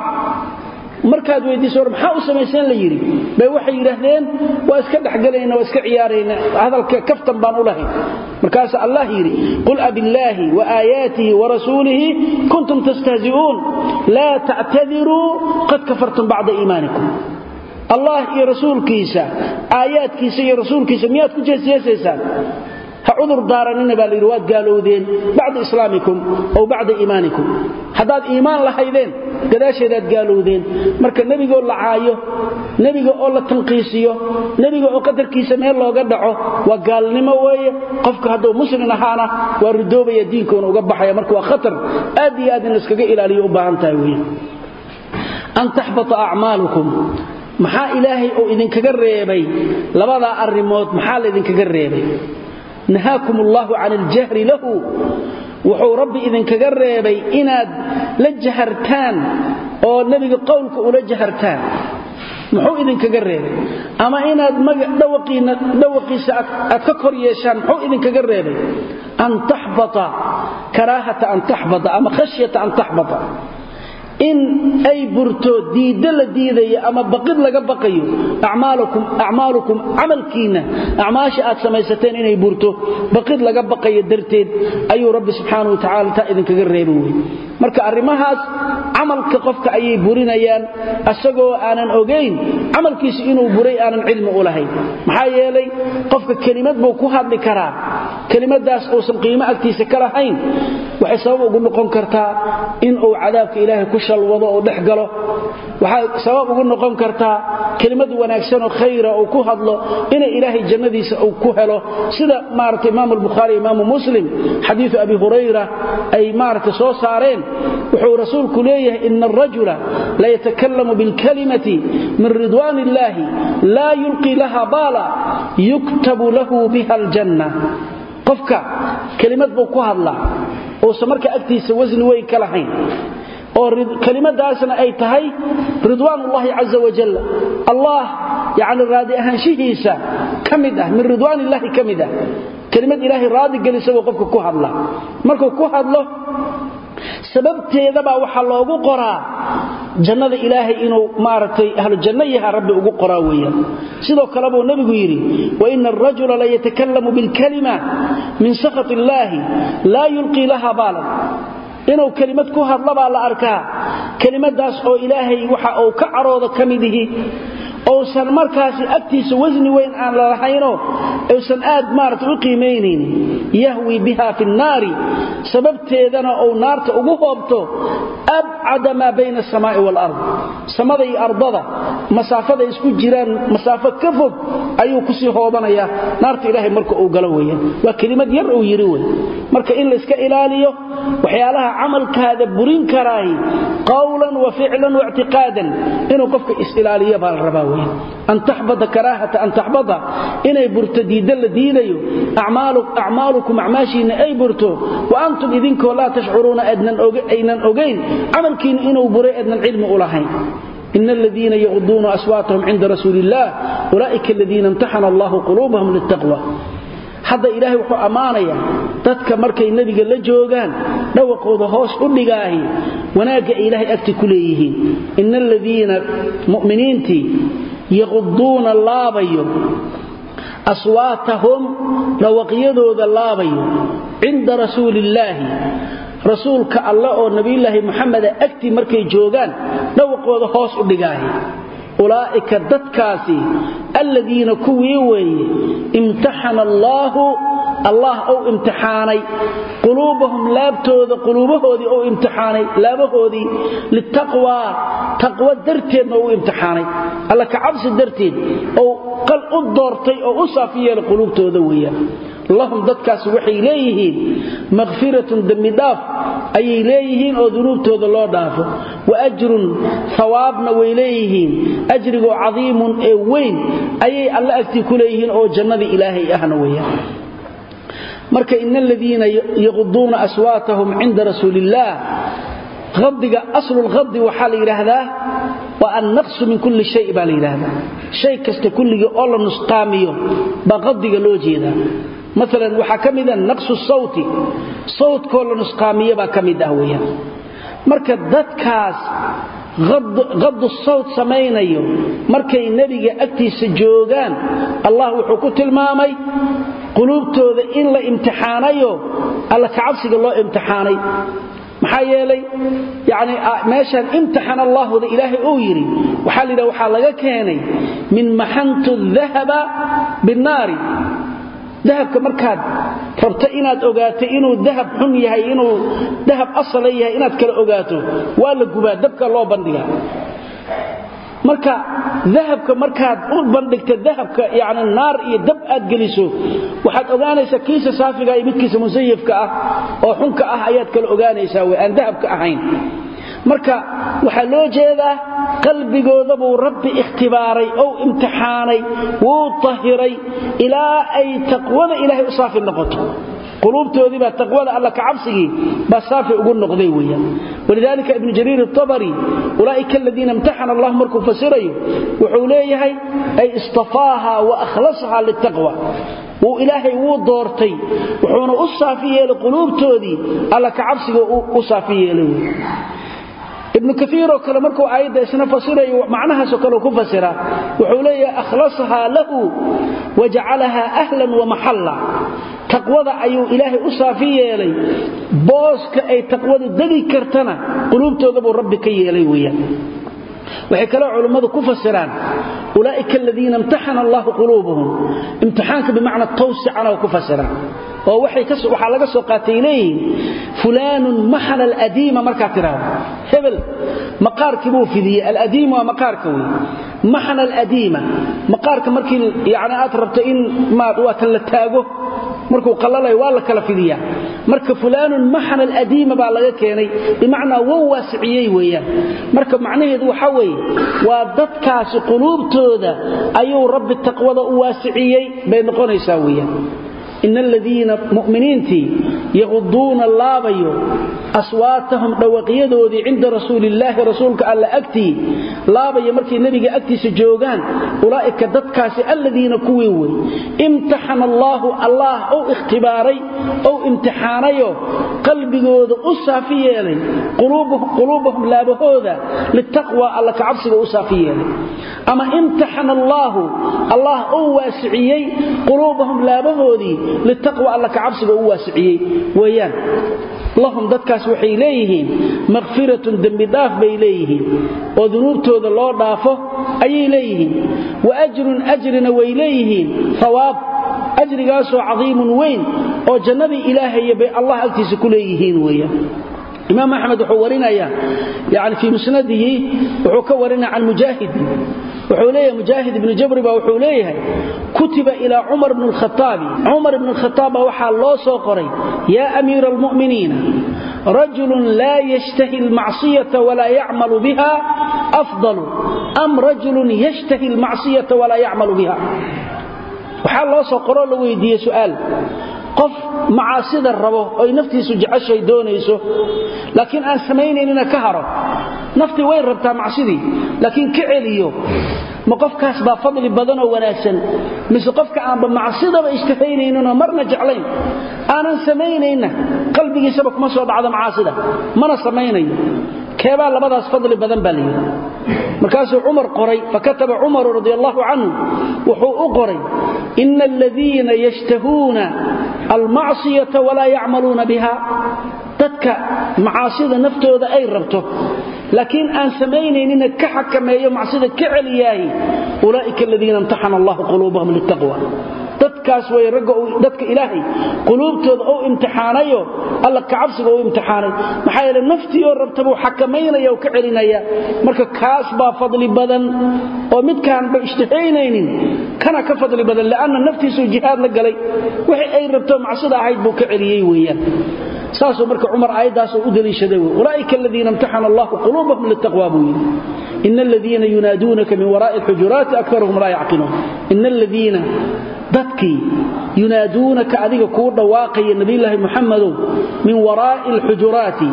markaad weydiiso maxaa u sameeysan la yiri bay waxay yiraahdeen waa iska dhaxgalayna waa iska ciyaarayna hadalka kaftan baan u lahayn markaas allah yiri qul abillahi wa ayatihi wa rasulihi kuntum tastahzi'un la ta'tadiru qad kafartum ba'da iimanikum allah iyo rasuulkiisa aayadkiisa iyo rasuulkiisa miyaad ku jeesaysan عذر دارننا بالرواد قالوا ذين بعد إسلامكم أو بعد إيمانكم حداد إيمان لحيذين قداش ذات قالوا ذين مركا النبي قول لعايه نبي قول لتنقيسيه نبي قول قدر كيسمه الله قدعه وقال نمويه قفك هدو مسلم نحانا وردوب يدينكم وقبح يا مركا وخطر آدي آدي نسكك إلى ليؤبان تاويه أن تحبط أعمالكم محا إلهي أو إذن كقريبي لبضع الرموت محا إذن كقريبي نهاكم الله عن الجهر له وحو ربي إذن كقريبي إناد لجهرتان أو النبي قولك ولجهرتان محو إذن كقريبي أما إناد دوقي أتككر يشان محو إذن كقريبي أن تحبط كراهة أن تحبط أما خشية أن تحبط إن أي برتو ديد لديدي أما بقيد لك بقيو أعمالكم أعمالكم عملكينا أعماش أتسميستين إن أي برتو بقيد لك بقيو درتين أي رب سبحانه وتعالى تأذن كقريبوي marka arimahaas amalka qofka ay burinayaan asagoo aanan ogeyn amalkiisa inuu buray aanan cilmi u lahayn maxaa yeelay qofka kelimad buu ku hadli karaa kelimadaas oo san qiimo agtiisa kala hayn waxay sabab ugu noqon kartaa in uu cadaabka ilaahay ku shalwado oo dhex galo waxay sabab ugu noqon kartaa kelimad wanaagsan oo khayra oo ku hadlo in ilaahay jannadiisa uu ku helo sida maartay imaam al-bukhari imaam muslim hadith abi hurayra ay maartay soo saareen wuxuu rasuulku leeyahay inna ar-rajula la yatakallamu bil kalimati min ridwanillahi la yulqi laha bala yuktabu lahu biha al-janna qofka kelimad buu ku hadlaa oo samarka agtiisa wasni way kala hayn oo kelimadaasna ay tahay ridwaanullaahi azza wa jalla allah yaani raadi ahaanshihiisa kamid ah min ridwaanillahi kamid ah kelimad ilaahi raadi galisay qofka ku hadla markuu ku hadlo sababteeda baa waxa loogu qoraa jannada ilaahay inuu maartay ahlu janna yahay rabbi ugu qoraa weeyaan sidoo kale buu nabigu yiri wa inna ar-rajula la yatakallamu bil kalima min sakhati illahi la yulqi laha balan inuu kelimad ku hadla baa la arkaa kelimadaas oo ilaahay waxa uu ka caroodo kamidihi oo san markaas agtiisa wasni weyn aan la lahayno oo san aad maartay u qiimeeyeen yahwi biha fi an-naari sababteedana oo naarta ugu hoobto ab'ada ma bayna as-samaa'i wal-ard samada iyo ardada masaafada isku jiraan masaafo ka fog ayuu ku sii hoobanaya naarta ilaahay marka uu galo weeyaan waa kelimad yar oo yiri weey marka in la iska ilaaliyo waxyaalaha amalkaada burin karaay qawlan wa fi'lan wa i'tiqadan inuu qofka is ilaaliyo baa rabaa أن تحبط كراهة أن تحبط إني برتديد الذينيو أعمالك أعمالكم أعماشين أي برتو وأنتم إذنك ولا تشعرون أينا أغين عملكين إنو بري أدنى العلم أولهين إن الذين يغضون أصواتهم عند رسول الله أولئك الذين امتحن الله قلوبهم للتقوى hadda ilaahay wuxuu amaanaya dadka markay nabiga la joogan dhawaqooda hoos u dhigaahi wanaaga ilaahay agti ku leeyihiin innal ladina mu'miniinti yaquduna laabayo aswaatahum dhawaqyadooda laabayo inda rasuulillaahi rasuulka allah oo nabiyilaahi muhammad agti markay joogan dhawaqooda hoos u dhigaahi أولئك الدتكاسي الذين كويوي امتحن الله الله أو امتحاني قلوبهم لابتوذ قلوبهودي أو امتحاني لابهودي للتقوى تقوى الدرتين أو امتحاني الله كعبس الدرتين أو قل أدورتي أو أصافية لقلوب توذوية اللهم ددكاس waxay leeyihiin maghfiratun damidaaf ay leeyihiin oo dunuubtooda loo dhaafo wa ajrun thawabna way leeyihiin ajrigu cadiimun ee weyn ayay alla agti ku leeyihiin oo jannada ilaahay ahna weeyaan marka innal ladina yaghudduna aswaatahum 'inda rasuulillah غضiga aslul ghadi waxa la yiraahdaa wa an-naqs min kulli shay ba la yiraahdaa shay kasta kulliga oo la nusqaamiyo ba ghadiga loo jeedaa مثلا waxa kamida naqsu sawti sawtko la nusqaamiyo ba kamida weeyaan marka dadkaas غض غض الصوت sameeynayo markay nabiga agtiisa joogan Allah wuxuu ku tilmaamay qulubtooda in la imtixaanayo alla ka cabsiga loo imtixaanay maxaa yeelay yaani meeshan imtixaan Allah wada ilaahay oo yiri waxa la yiraahdaa waxa laga keenay min mahantu dhahaba bin-naari dahabka markaad rabto inaad ogaato inuu dahab xun yahay inuu dahab asal yahay inaad kala ogaato waa la gubaa dabka loo bandhigaa marka dahabka markaad u bandhigto dahabka yaani naar iyo dab aad geliso waxaad ogaanaysaa kiisa saafiga iyo midkiisa musayifka ah oo xunka ah ayaad kala ogaanaysaa way aan dahabka ahayn marka waxa loo jeedaa qalbigooda buu rabbi ikhtibaaray oo imtixaanay wuu tahiray ilaa ay taqwada ilaahay u saafi noqoto qulubtoodii ba taqwada alla ka cabsigi ba saafi ugu noqday weeyaan walidaalika ibn jariir at-tabari ulaa'ika alladina imtahana Allah markuu fasirayo wuxuu leeyahay ay istafaaha wa akhlasaha lit-taqwa wuu ilaahay wuu doortay wuxuuna u saafi yeelay qulubtoodii alla ka cabsiga u saafi yeelay ابن كثير وكلا مركو آيات اسنا فسره معناها سكلو كفسره وحوليه أخلصها له وجعلها أهلا ومحلا تقوى أيو إلهي أصافيه لي بوسك أي تقوى دقي كرتنا قلوب توضبوا ربك يلي ويا وحكلا علماء كفسران أولئك الذين امتحن الله قلوبهم امتحانك بمعنى التوسع أنا وكفسران ووحي كسر وحا laga soo qaatay leey fulan mahal al-adim marka tiraad hebel maqaarki buu fidiyay al-adim waa maqaarka weey mahal al-adim maqaarka markii yaani aad rabto in ma waa tan la taago markuu qalalay waa la kala fidiyaa marka fulan mahal al-adim baa laga keenay bimaana waa waasiciyay weeyaan marka macnaheedu waxa weey waa dadkaas quluubtooda ayuu rabbi taqwada u waasiciyay bay noqonaysaa weeyaan إن الذين مؤمنين يغضون اللابيو أصواتهم دوقيدو ذي عند رسول الله رسولك ألا أكتي لابي مركي النبي أكتي سجوغان أولئك ددكاس الذين كويوي امتحن الله الله أو اختباري أو امتحاني قلبي أصافي لي قلوبهم, قلوبهم لابهوذا للتقوى الله كعبسك أصافي لي أما امتحن الله الله أواسعيي قلوبهم لابهوذي للتقوى الله كعبسك أواسعيي ويان اللهم ددكاس waxay leeyihiin maghfiratun dambi daaf bay leeyihiin oo dunuubtooda loo dhaafo ayay leeyihiin wa ajrun ajrina way leeyihiin thawaab ajrigaas oo cadiimun weyn oo jannada ilaahay bay Allah agtiisa ku leeyihiin weeyaan imaam ahmed wuxuu warinaya yaani fi musnadihi wuxuu ka warinaa an mujaahid wuxuu leeyahay mujaahid ibn jabr ba wuxuu leeyahay kutiba ila umar ibn al-khattab umar ibn al-khattab waxa loo soo qoray ya amir al-mu'minin رجل لا يشتهي المعصية ولا يعمل بها أفضل أم رجل يشتهي المعصية ولا يعمل بها وحال الله سقرأ له ويدي سؤال قف معاصي الربو أي نفتي سجع الشيء دونيسو لكن أن سمين إننا كهرب نفتي وين ربطها معصيدي لكن كعليو ما قف كاسبا فضل بدن وناسن مثل قف كعب معصيده باشتهين إننا مرنا جعلين أنا سمين إنه قلبي سبك ما صعد على معاصيده ما سمين كيبا لبداس فضل بدن بالي مركز عمر قري فكتب عمر رضي الله عنه وحو قري إن الذين يشتهون المعصية ولا يعملون بها تتك معاصيده نفتوده أي ربطه لكن أن سمينين إنك كحكم يوم معصيده كعلياي أولئك الذين امتحن الله قلوبهم للتقوى dadkaas way rago dadka ilaahay quluubtooda oo imtixaanayo alla ka cabsiga oo imtixaanay maxay yeelay naftii oo rabtaba xakameynaya oo ka celinaya marka kaas baa fadli badan oo midkaan ba ishtahaynaynin kana ka fadli badan laana naftiisu jihaad la galay wixii ay rabto macsida ahayd buu ka celiyay weeyaan saaso marka umar aayadaas oo u daliishaday ulaa'ika alladheena imtahana allah quluubahum littaqwa innal ladheena yunadunaka min wara'i alhujurat aktharuhum la ya'qilun innal ladheena dadkii yunaadunaka adiga ku dhawaaqay nabiyullaahi muhammad min waraa'i alhujurati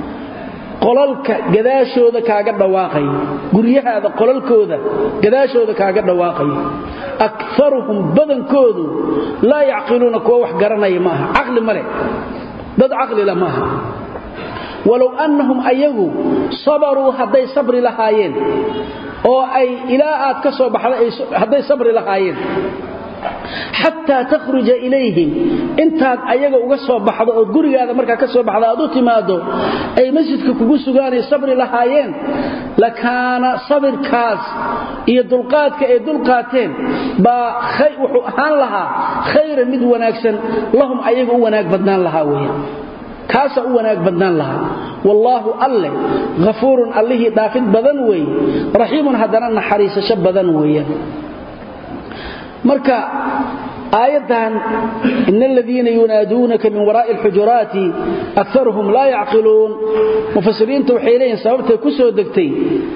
qolalka gadaashooda kaaga dhawaaqay guriyahada qolalkooda gadaashooda kaaga dhawaaqay aktharuhum badankoodu la ya'qiluna kuwa wax garanay maaha aqli male dad aqli la maaha walaw annahum ayagu sabaru haday sabri lahaayeen oo ay ilaa aad ka soo baxday haday sabri lahaayeen حتى تخرج إليهم انت ايغا uga soo baxdo oo gurigaada marka ka soo baxdo aad u timaado ay masjidka kugu sugaanay sabri lahaayeen la kaana sabirkaas iyo dulqaadka ay dulqaateen ba khay wuxuu ahaan lahaa khayr mid wanaagsan lahum ayaga u wanaag badnaan lahaa weeyaan kaasa u wanaag badnaan lahaa wallahu alle ghafuurun allihi daafid badan weey rahiimun hadana naxariisasho badan weeyaan marka آياتان إن الذين ينادونك من وراء الحجرات أكثرهم لا يعقلون مفسرين توحيلين سببتها كسو دكتي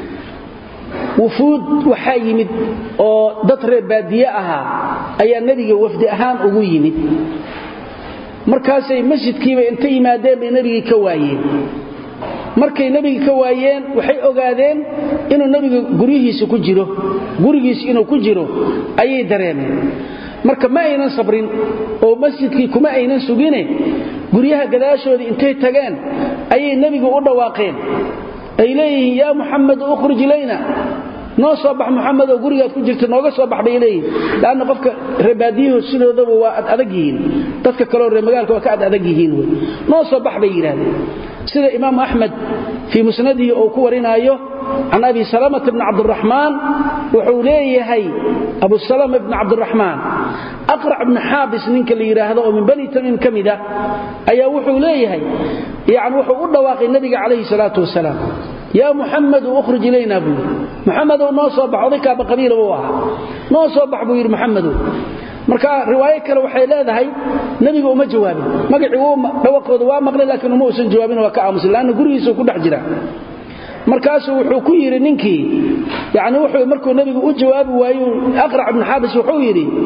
وفود وحايمد أو دطر بادياءها أي النبي وفد أهان أغويمد مركاسي مسجد كيما انتي مادين بنبي كوايين markay nabiga ka waayeen waxay ogaadeen inuu nabiga gurigiisa ku jiro gurigiisa inuu ku jiro ayay dareemeen marka ma aynan sabrin oo masjidkii kuma aynan sugine guriyaha gadaashooda intay tageen ayay nabiga u dhawaaqeen ay leeyihiin ya muhammad ukhrij ilayna noo soo bax muhammad oo gurigaad ku jirto nooga soo bax bay leeyihiin laana qofka reebaadiyo sidoodaba waa adag yihiin dadka kale oo magaalka waa ka adag yihiin way noo soo bax bay yiraahdeen sida imaam ahmed fi musnadihi oo ku warinayo an abi salama ibn abd الرحمن wuxuu leeyahay abu salama ibn abd الرحمن aqra ibn habis ninka la yiraahdo oo min bani tamim kamida ayaa wuxuu leeyahay yaani wuxuu u dhawaaqay nabiga kaleey salaatu wasalaam ya muhammad ukhrij ilayna bu muhammad noo soo baxday ka qabiil oo ah noo soo bax buu yiri muhammad marka riwaayad kale waxay leedahay nabiga uma jawaabin magacii uu dhawaqooda waa maqlay laakiin uma uusan jawaabin waa ka aamusan laana gurigiisa ku dhex jira markaas wuxuu ku yiri ninkii yaani wuxuu markuu nabiga u jawaabi waayo aqra ibn habis wuxuu yiri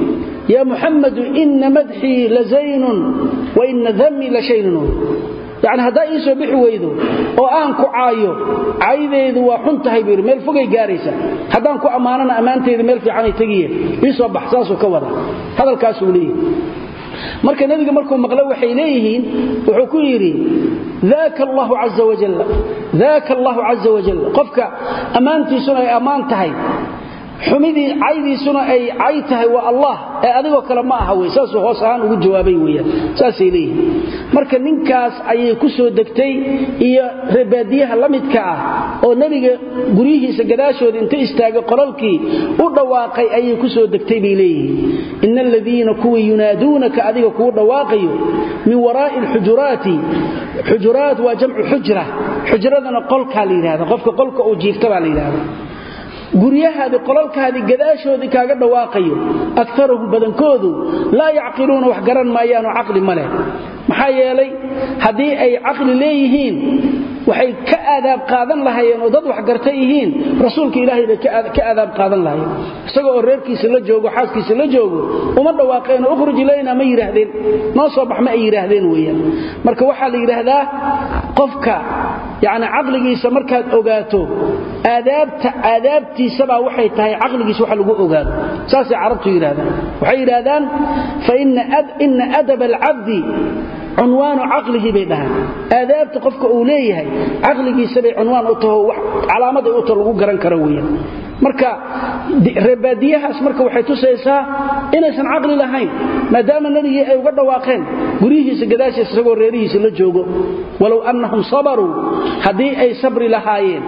يا محمد إن مدحي لزين وإن ذمي لشين يعني هذا يسوى بحويده وآنكو عايو عايده وحنتهي بير ميل فوقي قاريسة هذا أنكو أماننا أمانتي ميل في عني تقيه يسوى بحساسه كوضا هذا الكاسولي marka nabiga markuu maqlo waxay leeyihiin wuxuu ku yiri zaaka allah azza wa jalla zaaka allah azza wa jalla qofka amaantiisuna ay amaan tahay xumidii caydiisuna ay cay tahay waa allah ee adigoo kale ma aha weesaas hoos ahaan ugu jawaabay weeyaan saasay leeyihiin marka ninkaas ayay ku soo degtay iyo reebaadiyaha lamidka ah oo nabiga gurihiisa gadaashooda inta istaagay qolalkii u dhawaaqay ayay ku soo degtay bay leeyihiin innal ladina kuwa yunaadunaka adiga ku dhawaaqayo min waraa'i alhujurati hujurat waa jamcu hujra hujradana qolka la yiraahdo qofka qolka uu jiifta baa la yiraahdo guryahaadi qolalkaadi gadaashoodi kaaga dhawaaqayo aktharuhum badankoodu la yaqiluna wax garan maayaan oo aqli male maxaa yeelay hadii ay aqli leeyihiin waxay ka aadaab qaadan lahaayeen oo dad wax gartay yihiin rasuulka ilaahay bay ka aadaab qaadan lahaayeen isagoo reerkiisa la joogo xaaskiisa la joogo uma dhawaaqeen oo ukhruj ilayna ma yiraahdeen noo soo bax ma ay yiraahdeen weeyaan marka waxa la yiraahdaa qofka yaani aqligiisa markaad ogaato aadaabta aadaabtiisa baa waxay tahay aqligiisa waxa lagu ogaado saasi carabtu yiraahdaan waxay yiraahdaan fa inna ad inna adab al-'abdi عنوان عقله بيدها آدابت قفك أوليه عقله سبع عنوان أطه علامة أطه لغو قران كرويا marka reebadiyahaas marka waxay tusaysaa inaysan aqli lahayn maadaama nabiga ay uga dhawaaqeen gurihiisa gadaashiisa isagoo reerihiisa la joogo walaw annahum sabaru hadii ay sabri lahaayeen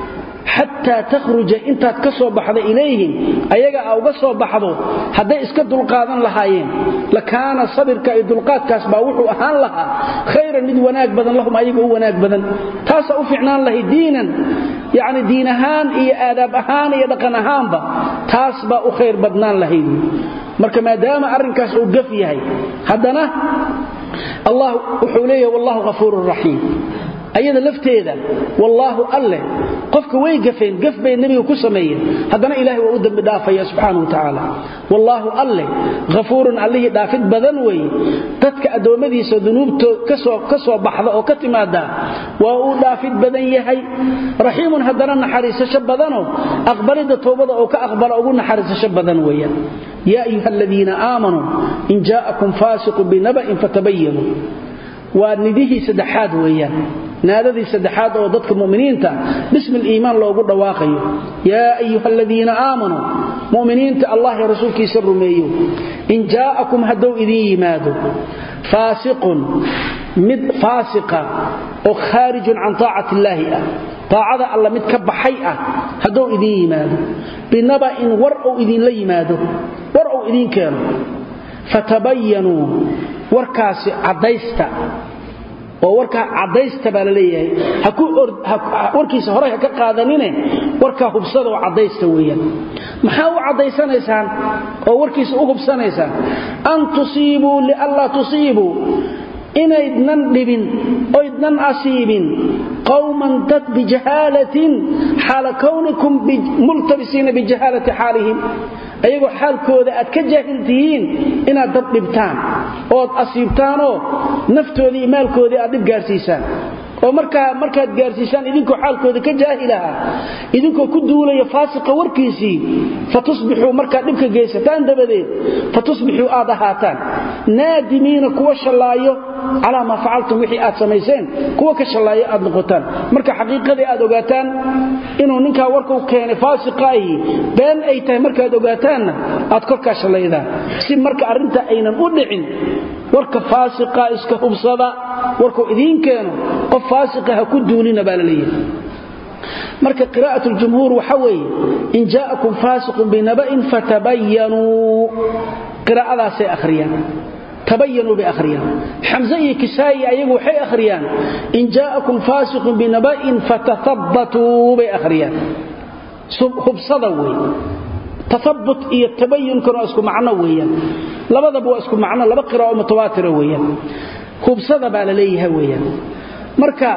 حتى تخرج انت كسو بخده اليهم ايغا اوغا سو بخدو haday iska dulqaadan lahaayeen la kaana sabirka iyo dulqaadkaas baa wuxuu ahaan lahaa khayran mid wanaag badan lahum ayaga u wanaag badan taas u fiicnaan lahay diinan yaani diinahaan iyo aadab ahaan iyo dhaqan ahaanba taas baa u khayr badnaan lahay marka maadaama arrinkaas uu gaf yahay hadana Allah wuxuu leeyahay wallahu ghafuurur rahiim ayada lafteeda wallahu alle qofka way gafeen gaf bay nabiga ku sameeyeen hadana ilaahay waa u dambi dhaafaya subhanahu wa ta'ala wallahu alle ghafuurun alayhi dhaafid badan way dadka adoomadiisa dunuubto kasoo kasoo baxda oo ka timaada waa uu dhaafid badan yahay rahiimun hadana naxariisasho badano aqbalida toobada oo ka aqbala ugu naxariisasho badan weeyaan ya ayyuhalladheena aamanu in ja'akum faasiqun binaba'in fatabayyanu waa nidihi saddexaad weeyaan naadadii saddexaad oo dadka muuminiinta bismi iimaan loogu dhawaaqayo yaa ayyuhalladheena aamanu muuminiinta allah iyo rasuulkiisa rumeeyo in jaakum hadaw idin yimaado faasiqun mid faasiqa oo kharij an ta'ati allah taa'ada allah mid ka baxay ah hadaw idin yimaado binaba in war oo idin la yimaado war oo idin keeno fatabayyanu warkaasi cadaysta oo warka cadaysta baa leeyahay ha ku warkiisa hore ka qaadanine warka hubsada oo cadaysta weeyaan maxaa u cadaysanaysaan oo warkiisa u hubsanaysaan an tusiibu li alla tusiibu inaydnan dhibin oo idnan asiibin qawman tad bijahalatin hala kawnikum multabisina bijahalati halihim ayagoo xaalkooda aad ka jaahiltihiin inaad dad dhibtaan oo asiibtaan oo naftoodii iyo maalkoodii aad dib gaarsiisaan oo markaa markaad gaarsiisaan idinkoo xaalkooda ka jaahilaha idinkoo ku duulaya faasiqa warkiisii fatusbixuu markaa dhibka geysataan dabadeed fatusbixuu aad ahaataan naadimiina kuwa shalaayo calaa maa facaltum wixii aad samayseen kuwa ka shalaayo aad noqotaan marka xaqiiqadii aad ogaataan inuu ninkaa warkuu keenay faasiqa ahi been ay tahay markaad ogaataanna aad korkaa shalaydaan si marka arrinta aynan u dhicin warka faasiqa iska hubsada warkuu idiin keeno qof faasiqa ha ku duulina baa la leeyahay marka qiraa'atu al-jumhur waxa weeye in ja'akum faasiqun binaba'in fatabayyanu qiraa'adaas ay akhriyaan tabayyanu bi akhriyaan hamza iyo kisaayi ayagu waxay akhriyaan in ja'akum faasiqun binaba'in fatathabbatu bi akhriyaan hubsada weeye tathabbut iyo tabayyun kana isku macno weeyaan labadaba waa isku macno laba qiraa'o mutawaatira weeyaan hubsada baa la leeyahay weeyaan marka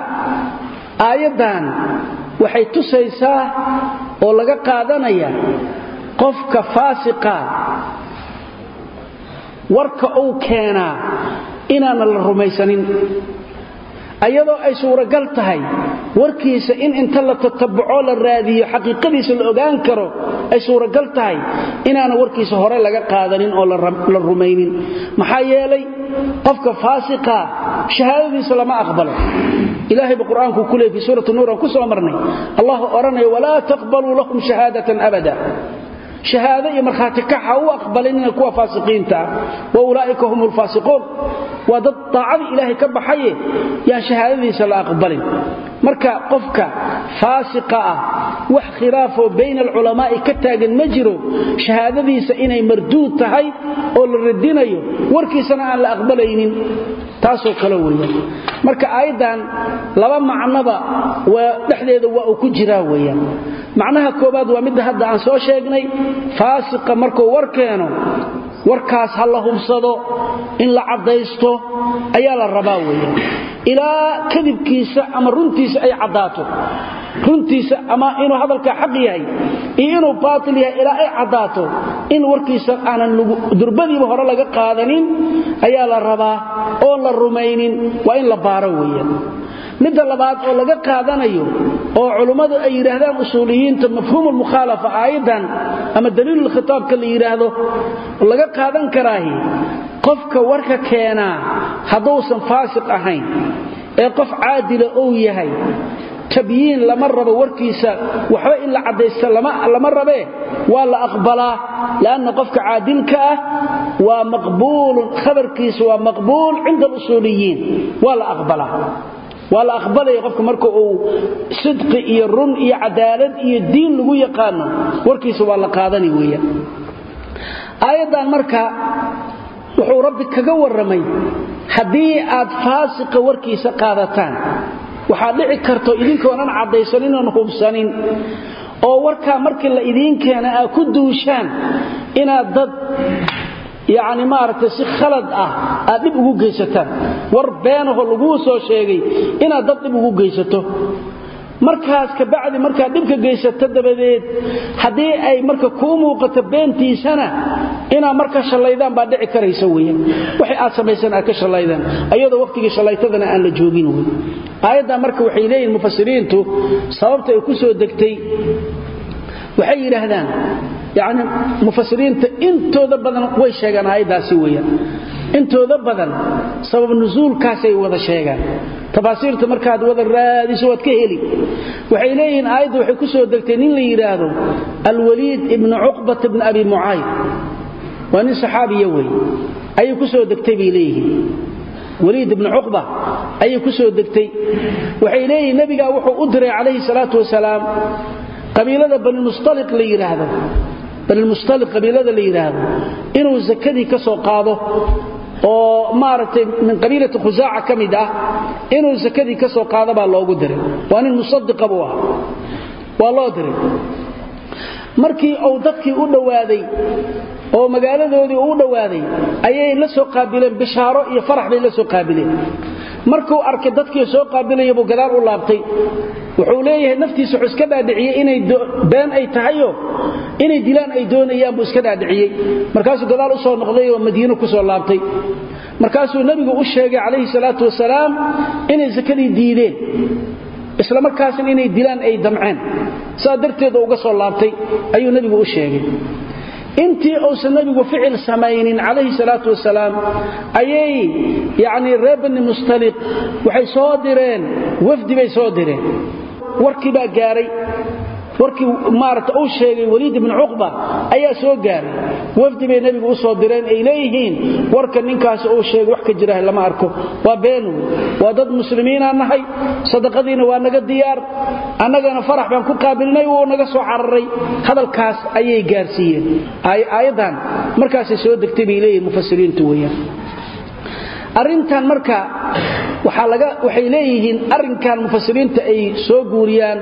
aayadan waxay tusaysaa oo laga qaadanaya qofka faasiqa warka uu keenaa inaan la rumaysanin ayadoo ay suuragal tahay warkiisa in inta la tatabbuco la raadiyo xaqiiqadiisa la ogaan karo ay suuragal tahay inaana warkiisa hore laga qaadanin oo la rumaynin maxaa yeelay qofka faasiqa shahaadadiisa lama aqbalo ilaahay quraanku ku leeyahay suuratu nuur ku soo marnay allah oranayo wala taqbalu lahum shahadatan abada shahaada iyo markhaati ka xaw aqbalinina kuwa faasiqiinta wa ulaa'ika humul faasiqun wa dad taa'ada ilaahay ka baxay yaa shahaadadiisa la aqbalin marka qofka faasiqa ah wax khilaafo bayna ulama ka taagan ma jiro shahaadadiisa inay marduud tahay oo la radinayo warkiisana aan la aqbalaynin taasoo kala weeyaan marka aayadan laba macnaba waa dhaxdeeda waa ku jira weeyaan macnaha koobaad waa mid hadda aan soo sheegnay faasiqa markuu warkeeno warkaas hal la hubsado in la cadaysto ayaa la rabaa weeyaan ilaa kadibkiisa ama runtiisa ay cadaato runtiisa ama inuu hadalka xaq yahay iyo inuu baatil yahay ilaa ay cadaato in warkiisa aanan durbadiiba hore laga qaadanin ayaa la rabaa oo la rumaynin waa in la baaro weeyaan midda labaad oo laga qaadanayo oo culimadu ay yiraahdaan usuuliyiinta mafhuumul mukhalafa aayadan ama daliilul khitaabka la yiraahdo laga qaadan karaahi qofka warka keena haduusan faasiq ahayn ee qof caadil oo yahay tabyiin lama rabo warkiisa waxba in la cadeysto lama lama rabe waa la aqbalaa laana qofka caadilka ah waa maqbuul khabarkiisa waa maqbuul inda usuuliyiin waa la aqbalaa wala aqbalay qofka marka uu sidqi iyo run iyo cadaalad iyo diin lagu yaqaano warkiisa waa la qaadani weeyaan aayadan marka wuxuu rabbi kaga waramay hadii aad faasiqa warkiisa qaadataan waxa dhici karto idinkoonan cadaysanin oo hubsanin oo warka markii la idin keena ay ku duushaan inaad dad يعني ما أردت سي خلد أه أدب ugu geysataan war beenaho lagu soo sheegay inaad dad dib ugu geysato markaas ka bacdi marka dibka geysato dabadeed hadii ay marka ku muuqato beentiisana ina marka shalaydaan baa dhici kareysa weeyaan wixii aad sameeysan aad ka shalaydaan ayadoo waqtiga shalaytadana aan la joogin weey aayada marka waxay leeyihiin mufassiriintu sababta ay ku soo degtay waxay yiraahdaan يعني مفسرين انتودا بدن way sheegan aayadaasi weeyaan intooda badan sabab nuzuul kaasay wada sheegan tafaasiirta markaad wada raadiso wad ka heli waxay leeyihiin aayadu waxay ku soo degtay nin la yiraahdo al-Walid ibn Uqbah ibn Abi Mu'ayth waa nin saxaabiye weey ay ku soo degtay bay leeyihiin Walid ibn Uqbah ay ku soo degtay waxay leeyihiin nabiga wuxuu u diray kaleey salaatu wasalaam qabiilada bani mustaliq la yiraahdo bani mustaliq qabiilada la yiraahdo inuu zakadii ka soo qaado oo maartay min qabiilada khuzaa'a kamida inuu zakadii ka soo qaado baa loogu diray waa nin musaddiq abu ah waa loo diray markii uu dadkii u dhawaaday oo magaaladoodii u dhawaaday ayay la soo qaabileen bishaaro iyo farax bay la soo qaabileen markuu arkay dadkii soo qaabilayay buu gadaal u laabtay wuxuu leeyahay naftiisa wuxuu iska dhaadhiciyay inay been ay tahayo inay dilaan ay doonayaan buu iska dhaadhiciyay markaasuu gadaal u soo noqday oo Madiina ku soo laabtay markaasuu nabigu u sheegay kaleey salaatu wasalaam inay zakadii diideen isla markaasna inay dilaan ay damceen saadarteed uga soo laabtay ayuu nabigu u sheegay intii oo nabigu ficil sameeyeen kaleey salaatu wasalaam ayay yaani reebn mustaliq waxay soo direen wafdi bay soo direen warkii baa gaaray warkii maarta uu sheegay Walid ibn Uqbah ayaa soo gaaray wafdi bay nabigu u soo direen ay leeyihiin warka ninkaas uu sheegay wax ka jira lama arko waa beenu waa dad muslimiin ah nahay sadaqadiina waa naga diyaar annagana farax baan ku qaabilnay oo naga soo cararay hadalkaas ayay gaarsiiyeen ay aayadan markaas soo degtay bay leeyihiin mufassiriintu weeyaan arintan marka waxa laga waxay leeyihiin arinkan mufassiriinta ay soo guuriyaan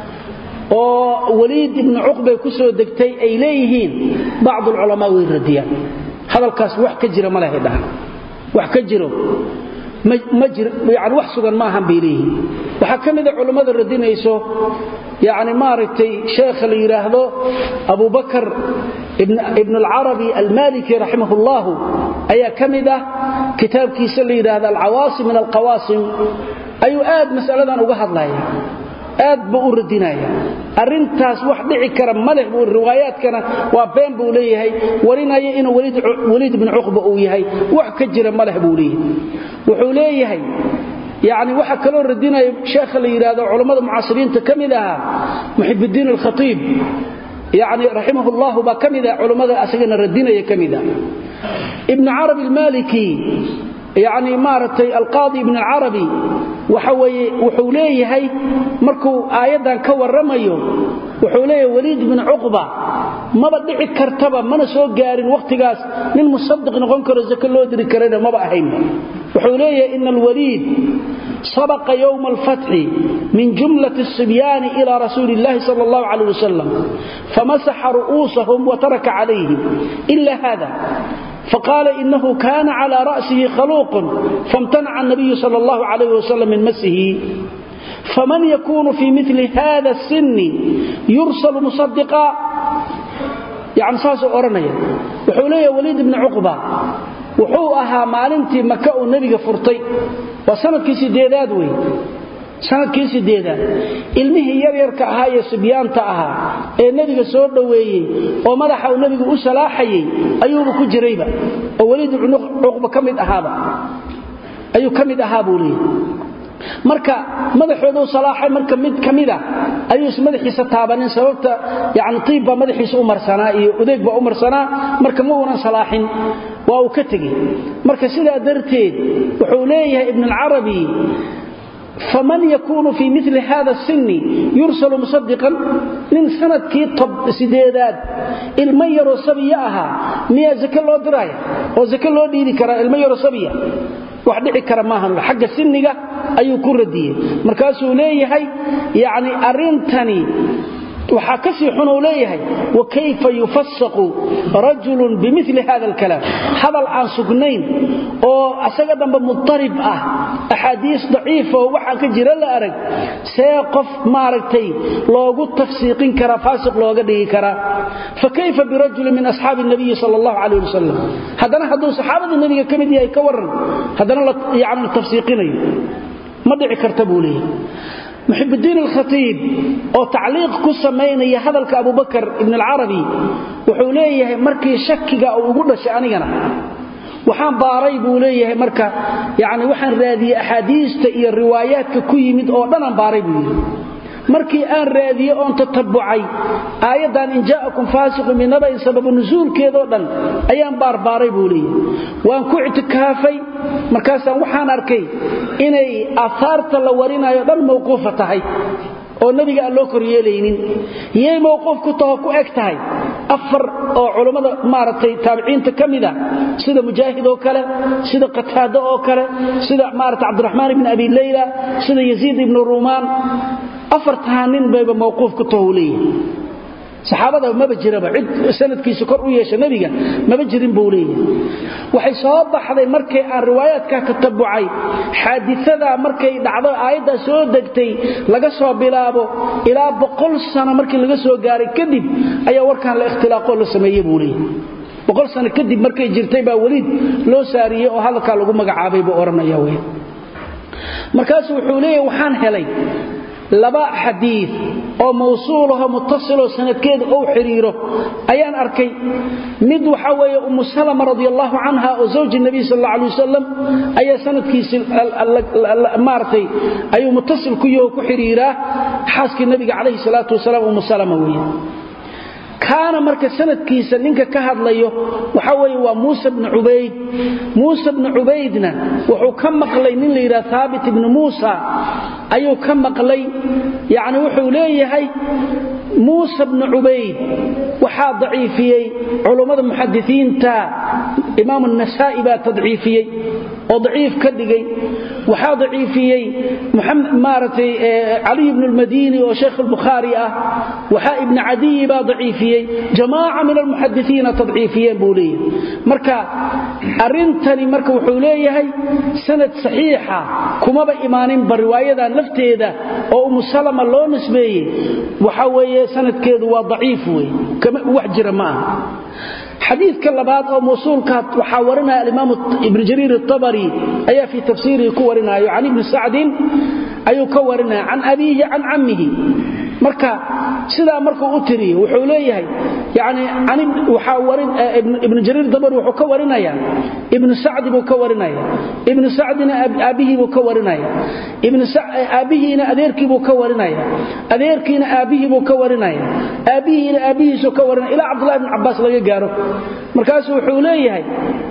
oo Walid ibn Uqbah ku soo degtay ay leeyihiin baad ulama way radiyaan hadalkaas wax ka jira ma lahayd wax ka jiro ma jir yani wax sugan ma ahan biilihi waxa kamida culimada radinayso يعني مارتي شيخ اللي يراهدو أبو بكر ابن, ابن العربي المالكي رحمه الله أي كمدة كتاب كيس اللي يراهد العواصم من القواسم أي آد مسألة أنا أقهد لها آد بقول الدناية أرنتاس وحدعي كرم ملح بقول الروايات كان وابين بقوليه ورنا إنه وليد, وليد بن عقبة أويه وحكجر ملح بقوليه وحوليه يعني waxa kale oo radinay sheekh la yiraahdo culimada mucaasiriinta kamida محب الدين الخطيب يعني رحمه الله با kamida culimada asagana radinaya kamida ابن عربي المالكي يعني مارتي القاضي ابن العربي وحوي وحوليه markuu aayadan ka waramayo wuxuu وليد بن عقبة ما بدعي كرتبه mana soo gaarin waqtigaas nin musaddiq noqon karo zaka loo diri karana ma baahayn وحوليه إن الوليد سبق يوم الفتح من جملة الصبيان إلى رسول الله صلى الله عليه وسلم فمسح رؤوسهم وترك عليهم إلا هذا فقال إنه كان على رأسه خلوق فامتنع النبي صلى الله عليه وسلم من مسه فمن يكون في مثل هذا السن يرسل مصدقا يعني ساس أورنيا وحوليه وليد بن عقبة wuxuu ahaa maalintii Maka oo nabiga furtay waa sanadkii sideedaad weey sanadkii sideedaad ilmihii yar yarka ahaa ee sibyaanta ahaa ee nabiga soo dhaweeyay oo madaxa uu nabiga u salaaxayay ayuu ku jirayba oo waliid ibn Uqba kamid ahaaba ayuu kamid ahaa buulii marka madaxoodu salaaxay marka mid kamida ayuu madaxiisa taabanin sababta yaani tiibba madaxiisa u marsanaa iyo udeegba u marsanaa marka ma wana salaaxin waa uu ka tagay marka sida darteed wuxuu leeyahay ibn al-arabi فمن يكون في مثل هذا السن يرسل مصدقا من سنة كي طب سديدات المير صبيها ميا زكى الله درايه او زكى الله ديري كرا المير صبيه wax dhici kara maahan xagga sinniga ayuu ku radiyay markaasuu leeyahay yaani arintani waxa ka sii xun uu leeyahay wa kayfa yufassaqu rajulun bimithli hada alkalam hadal aan sugnayn oo asaga dhanba mutarib ah ahadiis dhaif oo waxa ka jira la arag see qof maaragtay loogu tafsiiqin kara faasiq looga dhigi kara fa kayfa bi rajul min ashaabi nabiy sallallahu alayhi wasallam hadana haduu saxaabada nabiga kamid yahay ka waran hadana yaani tafsiiqinayo ma dhici karta buu leeyahay محب الدين الخطيب أو تعليق كسمين يهذلك أبو بكر ابن العربي وحوليه مركي شكك أو أقول شأنينا وحان باري بوليه مركا يعني وحان راذي أحاديث تأيي الروايات ككوي مد أو دانا باري بوليه markii aan raadiyo oon tatabbucay aayadan in jaakum faasiqun min naba'in sabab nuzulkeedo dhan ayaan baarbaaray buuliyay waan ku itikaafay markaas waxaan arkay inay afarta la warinayo dhan mawquuf tahay oo nabiga aan loo koryeelaynin yey mawquuf ku tahay ku eg tahay afar oo culimada maaratay taabiciinta kamida sida mujaahid oo kale sida qataada oo kale sida maaratay abdurrahmaan ibn abi layla sida yaziid ibn rumaan afartaanin bayba mawquuf ku tawliye saxaabada ma bajiraba cid sanadkiisa kor u yeeshay nabiga ma bajirin buuliye waxay soo baxday markay aan riwaayaadka ka tabucay xadiisada markay dhacdo aayada soo degtay laga soo bilaabo ilaa boqol sano markii laga soo gaaray kadib ayaa warkan la ikhtilaaqo la sameeyay buuliye boqol sano kadib markay jirtay baa waliid loo saariyay oo halka lagu magacaabay buu oranaya way markaas wuxuu leeyahay waxaan helay laba xadiis oo mawsuulaha muttasil sanadkeed oo xiriiro ayaan arkay mid waxa weeye ummu salama radiyallahu anha oo zawji nabi sallallahu alayhi wasallam ayaa sanadkiisa maartay ayuu muttasil ku yahay ku xiriira xaaskii nabiga alayhi salatu wasalaam ummu salama weeye كان marka sanadkiisa ninka ka hadlayo waxa weeye waa Muusa ibn Ubayd Muusa ibn Ubaydna wuxuu ka maqlay nin la yiraahdo Thabit ibn Muusa ayuu ka maqlay yaani wuxuu leeyahay Muusa ibn Ubayd waxa daciifiyay culimada muhaddisiinta Imam an-Nasa'i ba tadciifiyay oo daciif ka dhigay waxa daciifiyay Muhammad Marati Ali ibn al-Madini oo Sheikh al-Bukhari ah waxa ibn Adi ba daciifiyay tadciifiyay jamaaca min almuhaddithiina tadciifiyeen buu leeyahay marka arintani marka wuxuu leeyahay sanad saxiixa kumaba imaanin bariwaayadan lafteeda oo Umm Salama loo nisbeeyay waxa weeye sanadkeedu waa daciif weey kama wax jira ma aha حديث كلبات أو موصول كات وحاورنا الإمام ابن جرير الطبري أي في تفسيره كورنا عن ابن سعد أي كورنا عن أبيه عن عمه مركا سيدا مركا أتري وحوليه يعني عن وحاورن ابن ابن جرير الطبري وحكورنا يعني ابن سعد بكورنا ابن سعد أبيه بكورنا ابن سعد أبيه أديرك بكورنا أديرك أبيه بكورنا أبيه أبيه سكورنا إلى عبد الله بن عباس لا يجاره markaasuu wuxuu leeyahay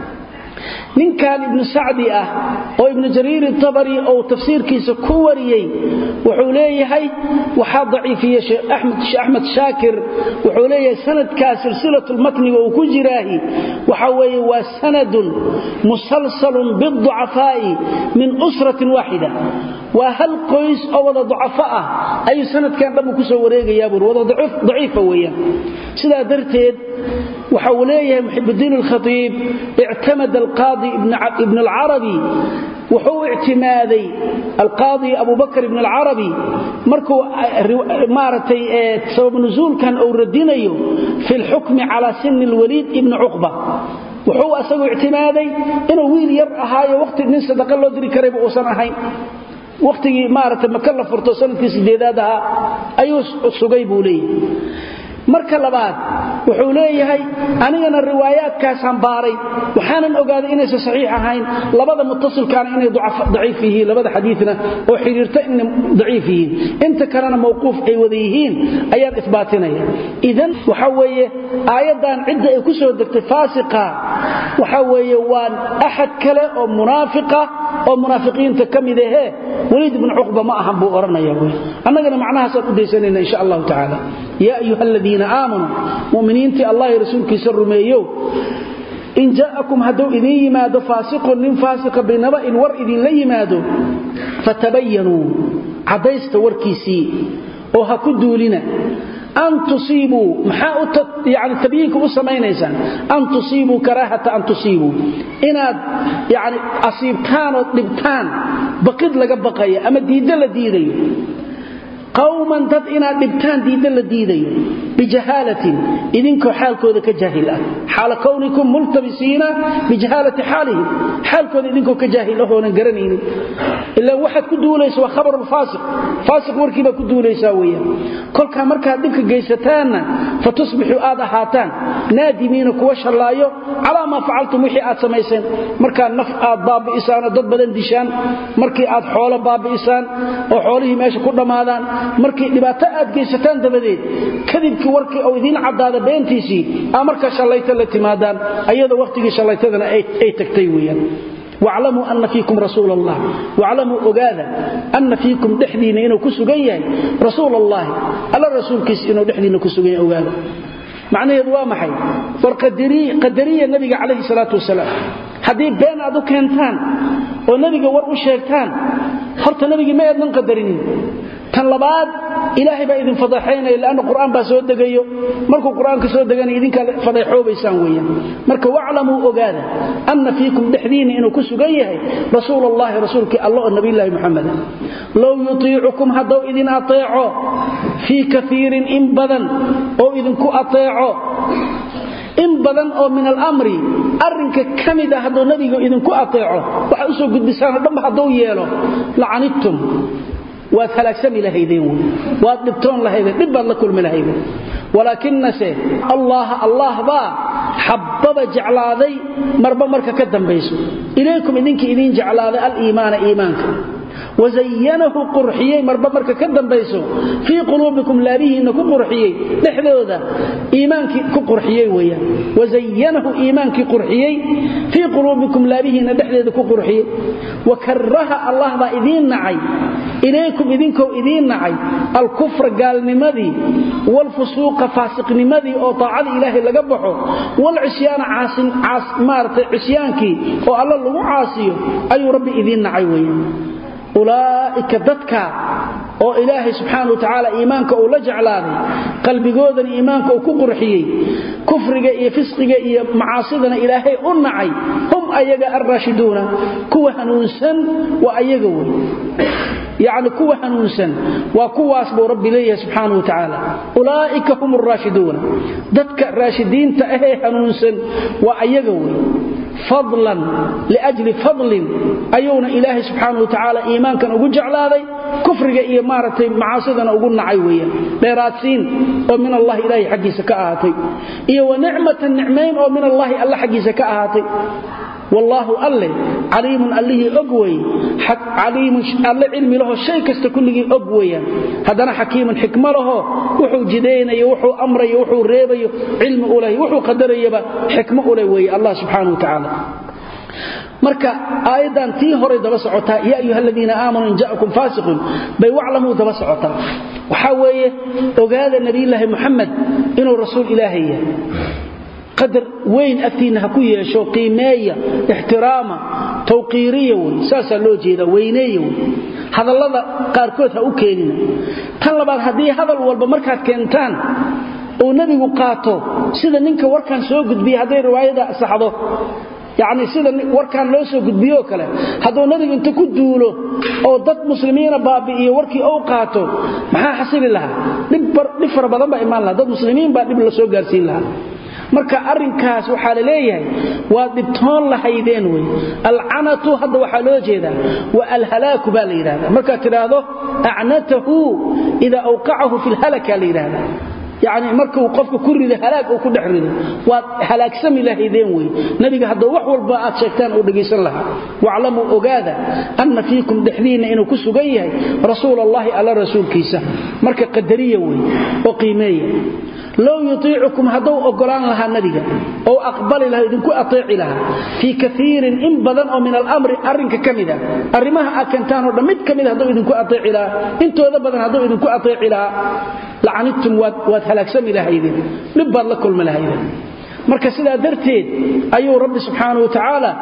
ninkan ibn Sa'di ah oo ibn Jarir al-Tabari oo tafsiirkiisa ku wariyay wuxuu leeyahay waxa daciifiyay Sheikh Ahmed Sheikh Ahmed Shaakir wuxuu leeyahay sanadka silsilatul matniga uu ku jiraahi waxa weeye waa sanadun musalsalun bid-du'afaa'i min usratin waahida wa hal qoys oo wada du'afa ah ay sanadkan dhan ku soo wareegaya bur wada daciif daciifa weeyaan sida darteed وحوليه محب الدين الخطيب اعتمد القاضي ابن ابن العربي وحو اعتمادي القاضي أبو بكر ابن العربي مركو مارتي سبب نزول كان أوردينيو في الحكم على سن الوليد ابن عقبة وحو أسوي اعتمادي إنه ويل يرأها وقت من صدق الله دري كريب أوسنهين وقت مارت مكلف فرطوسان في سديدادها أيوس السقيب لي marka labaad wuxuu leeyahay anigana riwaayaadkaas aan baaray waxaanan ogaaday inay saxiix ahayn labada muttasilkaan inay daciif yihiin labada xadiisna oo xiriirta in daciif yihiin inta kalena mawquuf ay wada yihiin ayaan isbaatinaya idan waxa weeye aayadan cidda ay ku soo degtay faasiqa waxa weeye waan ahad kale oo munaafiqa oo munaafiqiinta kamid ah Walid ibn Uqba ma ahan buu oranaya way annagana macnahaas u deysanayna insha Allah ta'ala ya ayyuhalladhina aamanu mu'miniinti Allah iyo rasuulkiisa rumeeyo in ja'akum hadu idin yimaado faasiqun min faasiqa binaba in war idin la yimaado fatabayyanu cadaysta warkiisi oo ha ku duulina أن تصيبوا محاوت يعني تبيينكم سمينيسان أن تصيبوا كراهة أن تصيبوا إن يعني أصيبتان وطلبتان بقيد لك بقية أما ديدا لديدي قوما تد إن طلبتان ديدا لديدي بجهالة إذنكو حالكو ذا كجاهلة حال كونكم ملتبسين بجهالة حالهم حالكو إذنكو كجاهلة هو ننقرنين إلا واحد كدو ليس وخبر الفاسق فاسق وركبا كدو ليس ويا كل كامركا دبك جيستان فتصبحوا آذا هاتان نادمين كوش الله على ما فعلتم وحي آد سميسين مركا نفع باب إسان ضد بدن ديشان مركي آد حول باب إسان وحوله ماشي كل ماذان مركي لباتا آد جيستان دبدين كذبك وركي أو إذين عبدالة بينتيسي أمركا شاليتا لتمادان أيضا وقتك شاليتا أي تكتيويا واعلموا أن فيكم رسول الله واعلموا أقاذا أن فيكم دحدين إنه كسوغيه رسول الله ألا الرسول كيس إنه دحدين كسوغيه أقاذا معنى يضوى محي فالقدرية قدرية النبي عليه الصلاة والسلام حديث بين أدو كانتان والنبي ورقوا الشيطان حرط النبي ما يدن قدرين كان لبعض إلهي با إذن فضحين لأن القرآن با سود دقيو مركو القرآن كسود دقاني إذن فضحوه بيسانويا مركو واعلموا أقادا أن فيكم دحدين إنه كسوغيه رسول الله رسولك الله النبي الله محمد لو يطيعكم هدو إذن أطيعوا في كثير إن بدن أو إذن كو أطيعوا إن بدن أو من الأمر أرنك كمدا هدو نبي إذن كو أطيعوا وحأسوا قد بسانا دم هدو يالو لعنتم وثلاثة لهيدين وادبتون لهيدين دبا لكل من لهيدين ولكن نسي الله الله با حبب جعلاذي مربا مركا كدن بيسو إليكم إذنك إذين جعلاذي الإيمان إيمانك وزينه قرحيي مربا مركا كدن بيسو في قلوبكم لابيه إنكم قرحيي نحذو ذا إيمانك كقرحيي ويا وزينه إيمانك قرحيي في قلوبكم لابيه نحذو ذا كقرحيي وكره الله با إذين نعي إليكم إذنكم إذين نعي الكفر قال نمذي والفسوق فاسق نمذي أو طاعة إلهي لقبحه والعسيان عاصن عاص مارت عسيانك أو الله اللي عاصيه أي ربي إذين نعي وين أولئك ذاتك oo ilaahay subxaanahu wa ta'ala iimaanka uu la jeclaaday qalbigoodan iimaanka uu ku qurxiyay kufriga iyo fisqiga iyo macaasidana ilaahay u nacay hum ayaga ar-raashiduuna kuwa hanuunsan wa ayaga way يعني كوا حنونسن وكوا أسبو ربي ليه سبحانه وتعالى أولئك هم الراشدون ذاتك الراشدين تأهي حنونسن وأيقوي فضلا لأجل فضل أيون إلهي سبحانه وتعالى إيمان كان أقول جعلاذي كفرق إيمارة معاصدنا أقولنا عيوية بيراتسين ومن الله إلهي حقي سكاهاتي إيه ونعمة النعمين ومن الله الله حقي سكاهاتي والله الله عليم الله أقوي حق عليم الله علم له الشيء كستكله أقويا هذا حكيم حكمة له وحو جدين يوحو أمر يوحو ريب علم أولي وحو قدر يبا حكمة أولي الله سبحانه وتعالى marka aayadan tii hore daba socota ya ayyuhalladina aamanu in ja'akum fasiqun bay waclamu daba socota waxa weeye ogaada nabi ilaahi muhammad inuu rasuul ilaahi yahay قدر وين أفتينها كوية شو قيمية احترامة توقيرية ساسا لو جيدا وينية هذا الله قاركوتها أوكيننا طلبات هذه هذا الوالب مركات كنتان ونبي قاطو سيدا ننك وركان سوقت بي هذه الرواية صحضه يعني سيدا وركان لو سوقت بيو كلا هذا نبي انت كدوله أو ضد مسلمين بابي وركي أو قاطو محا حصيل لها نفر بضان با إيمان لها ضد مسلمين بابي الله سوق قارسين لها marka arinkaas waxa la leeyahay waa dibtoon la haydeen way al'anatu hada waxa loo jeedaa wa alhalaaku baa la yiraahdaa marka tiraado a'natahu ida awqa'ahu fil halaka la yiraahdaa يعني markuu qofka ku rido halaag oo ku dhaxrido waa halaagsan ilaahayeen way nabiga hada wax walba aad sheegtaan oo dhageysan laha wa'lamu ogaada anna fiikum dhaxdiina inuu ku sugan yahay rasuulullaahi ala rasuulkiisa marka qadariye way oo qiimeeyo لو يطيعكم هدو أقلان لها النبي أو أقبل لها إذنكو أطيع لها في كثير إن بدن أو من الأمر أرنك كمدا أرمها أكنتان ودمت كمدا هدو إذنكو أطيع لها إنتو إذا بدن هدو إذنكو أطيع لها لعنتم واتهلاك سمي لها إذن لبال لكل من لها إذن مركز إذا درتين أيو رب سبحانه وتعالى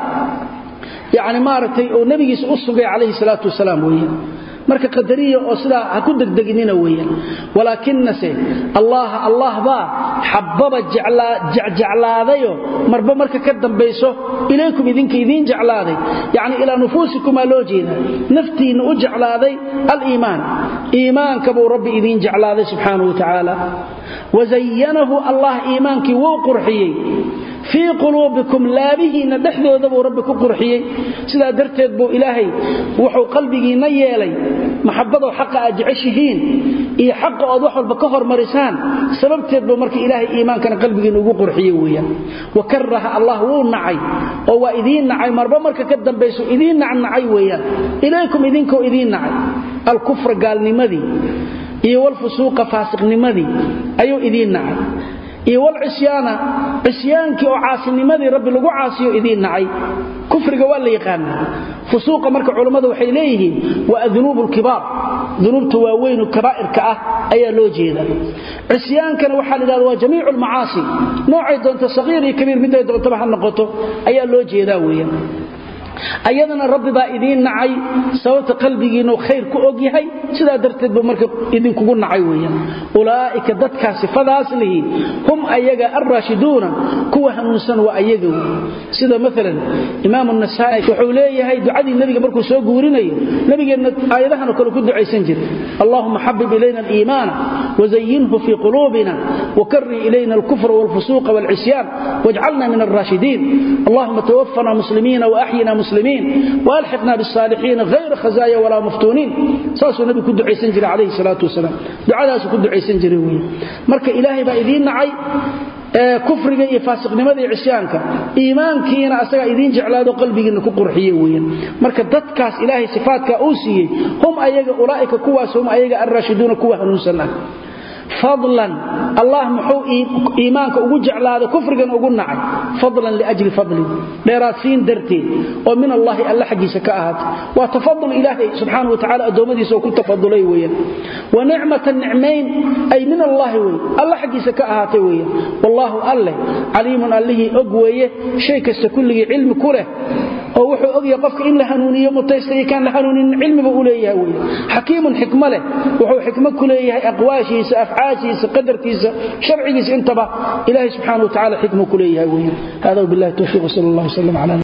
يعني مارتي أو نبي أصبع عليه الصلاة والسلام وإياه marka qadariyo oo sida ha ku degdeginina weeyaan walaakinase allah allah ba hababa jacla jaclaadayo marba marka ka dambayso ilaykum idinka idin jaclaaday yaani ila nufusikum loo jeeda naftiina u jaclaaday al-iimaan iimaanka buu rabbi idin jaclaaday subhanahu wa ta'ala wazayyanahu allah iimaanki wuu qurxiyay في قلوبكم لا به ندحدو ذو ربك قرحيه سدا درتيد بو إلهي وحو قلبي نيالي محبته حق أجعشهين إيه حق أضوحوا البكهر مرسان سببتيد بو مرك إلهي إيمان كان قلبي نوغو قرحيه ويا وكره الله ونعي وهو إذين نعي مربا مرك كدن بيسو إذين نعي نعي ويا إليكم إذينكو إذين نعي الكفر قال نمذي إيه والفسوق فاسق نمذي أيو إذين نعي iyo wal cisyana cisyaankii oo caasinimadii rabbi lagu caasiyo idin nacay kufriga waa la yaqaan fusuuqa marka culimadu waxay leeyihiin waa adnuubul kibaar dunubta waaweyn oo kabaa'irka ah ayaa loo jeeda cisyaankana waxa la yiraahdaa waa jamiicul macaasi noocay doonto sagiir iyo kabiir mid ay doonto ha noqoto ayaa loo jeedaa weeyaan ayadana rabbi baa idin nacay sababta qalbigiina khayr ku og yahay sida darteed buu marka idin kugu nacay weeyaan ulaaika dadka sifadaas lihi hum ayaga ar-rashiduna kuwa hanuunsan waa ayaga sida midalan imaam an-nasaa'i wuxuu leeyahay ducadii nabiga markuu soo guurinayo nabigeena aayadahan kale ku ducaysan jiray allahumma habbib ilayna al-iimaan wazayyinhu fi qulubina wakarri ilayna al-kufra wal-fusuqa wal-'isyan waj'alna min ar-rashidin allahumma tawaffana muslimina wa ahyina مسلمين والحقنا بالصالحين غير خزايا ولا مفتونين ساسو نبي كدو عيسان جري عليه الصلاه والسلام دعاء كدو عيسان جري وين marka ilaahay ba idin nacay ee kufriga iyo faasiqnimada iyo cisyaanka iimaankiina asaga idin jeclaado qalbigiina ku qurxiyo weeyaan marka dadkaas ilaahay sifaadka uu siiyay hum ayaga ulaaika kuwaas hum ayaga ar-rashiduna kuwa hanuunsan فضلا الله محو إيمانك ugu jeclaado kufrigan ugu nacay فضلا لأجل فضل ديراسين درتي ومن الله الله حقيسة كأهات وتفضل إلهي سبحانه وتعالى أدومديس وكل تفضلي ويا ونعمة النعمين أي من الله ويا الله حقيسة كأهات ويا والله الله عليم الله أقويه شيء كستكله علم كله oo wuxuu og yahay qofka in la hanuuniyo mutaystay kan la hanuunin cilmiga u leeyahay way hakiimun xikma leh wuxuu xikma ku leeyahay aqwaashiisa afcaashiisa qadartiisa sharcigiisa intaba ilaahi subhanahu wa ta'ala xikma ku leeyahay way hada billahi tawfiq sallallahu alayhi wa sallam ala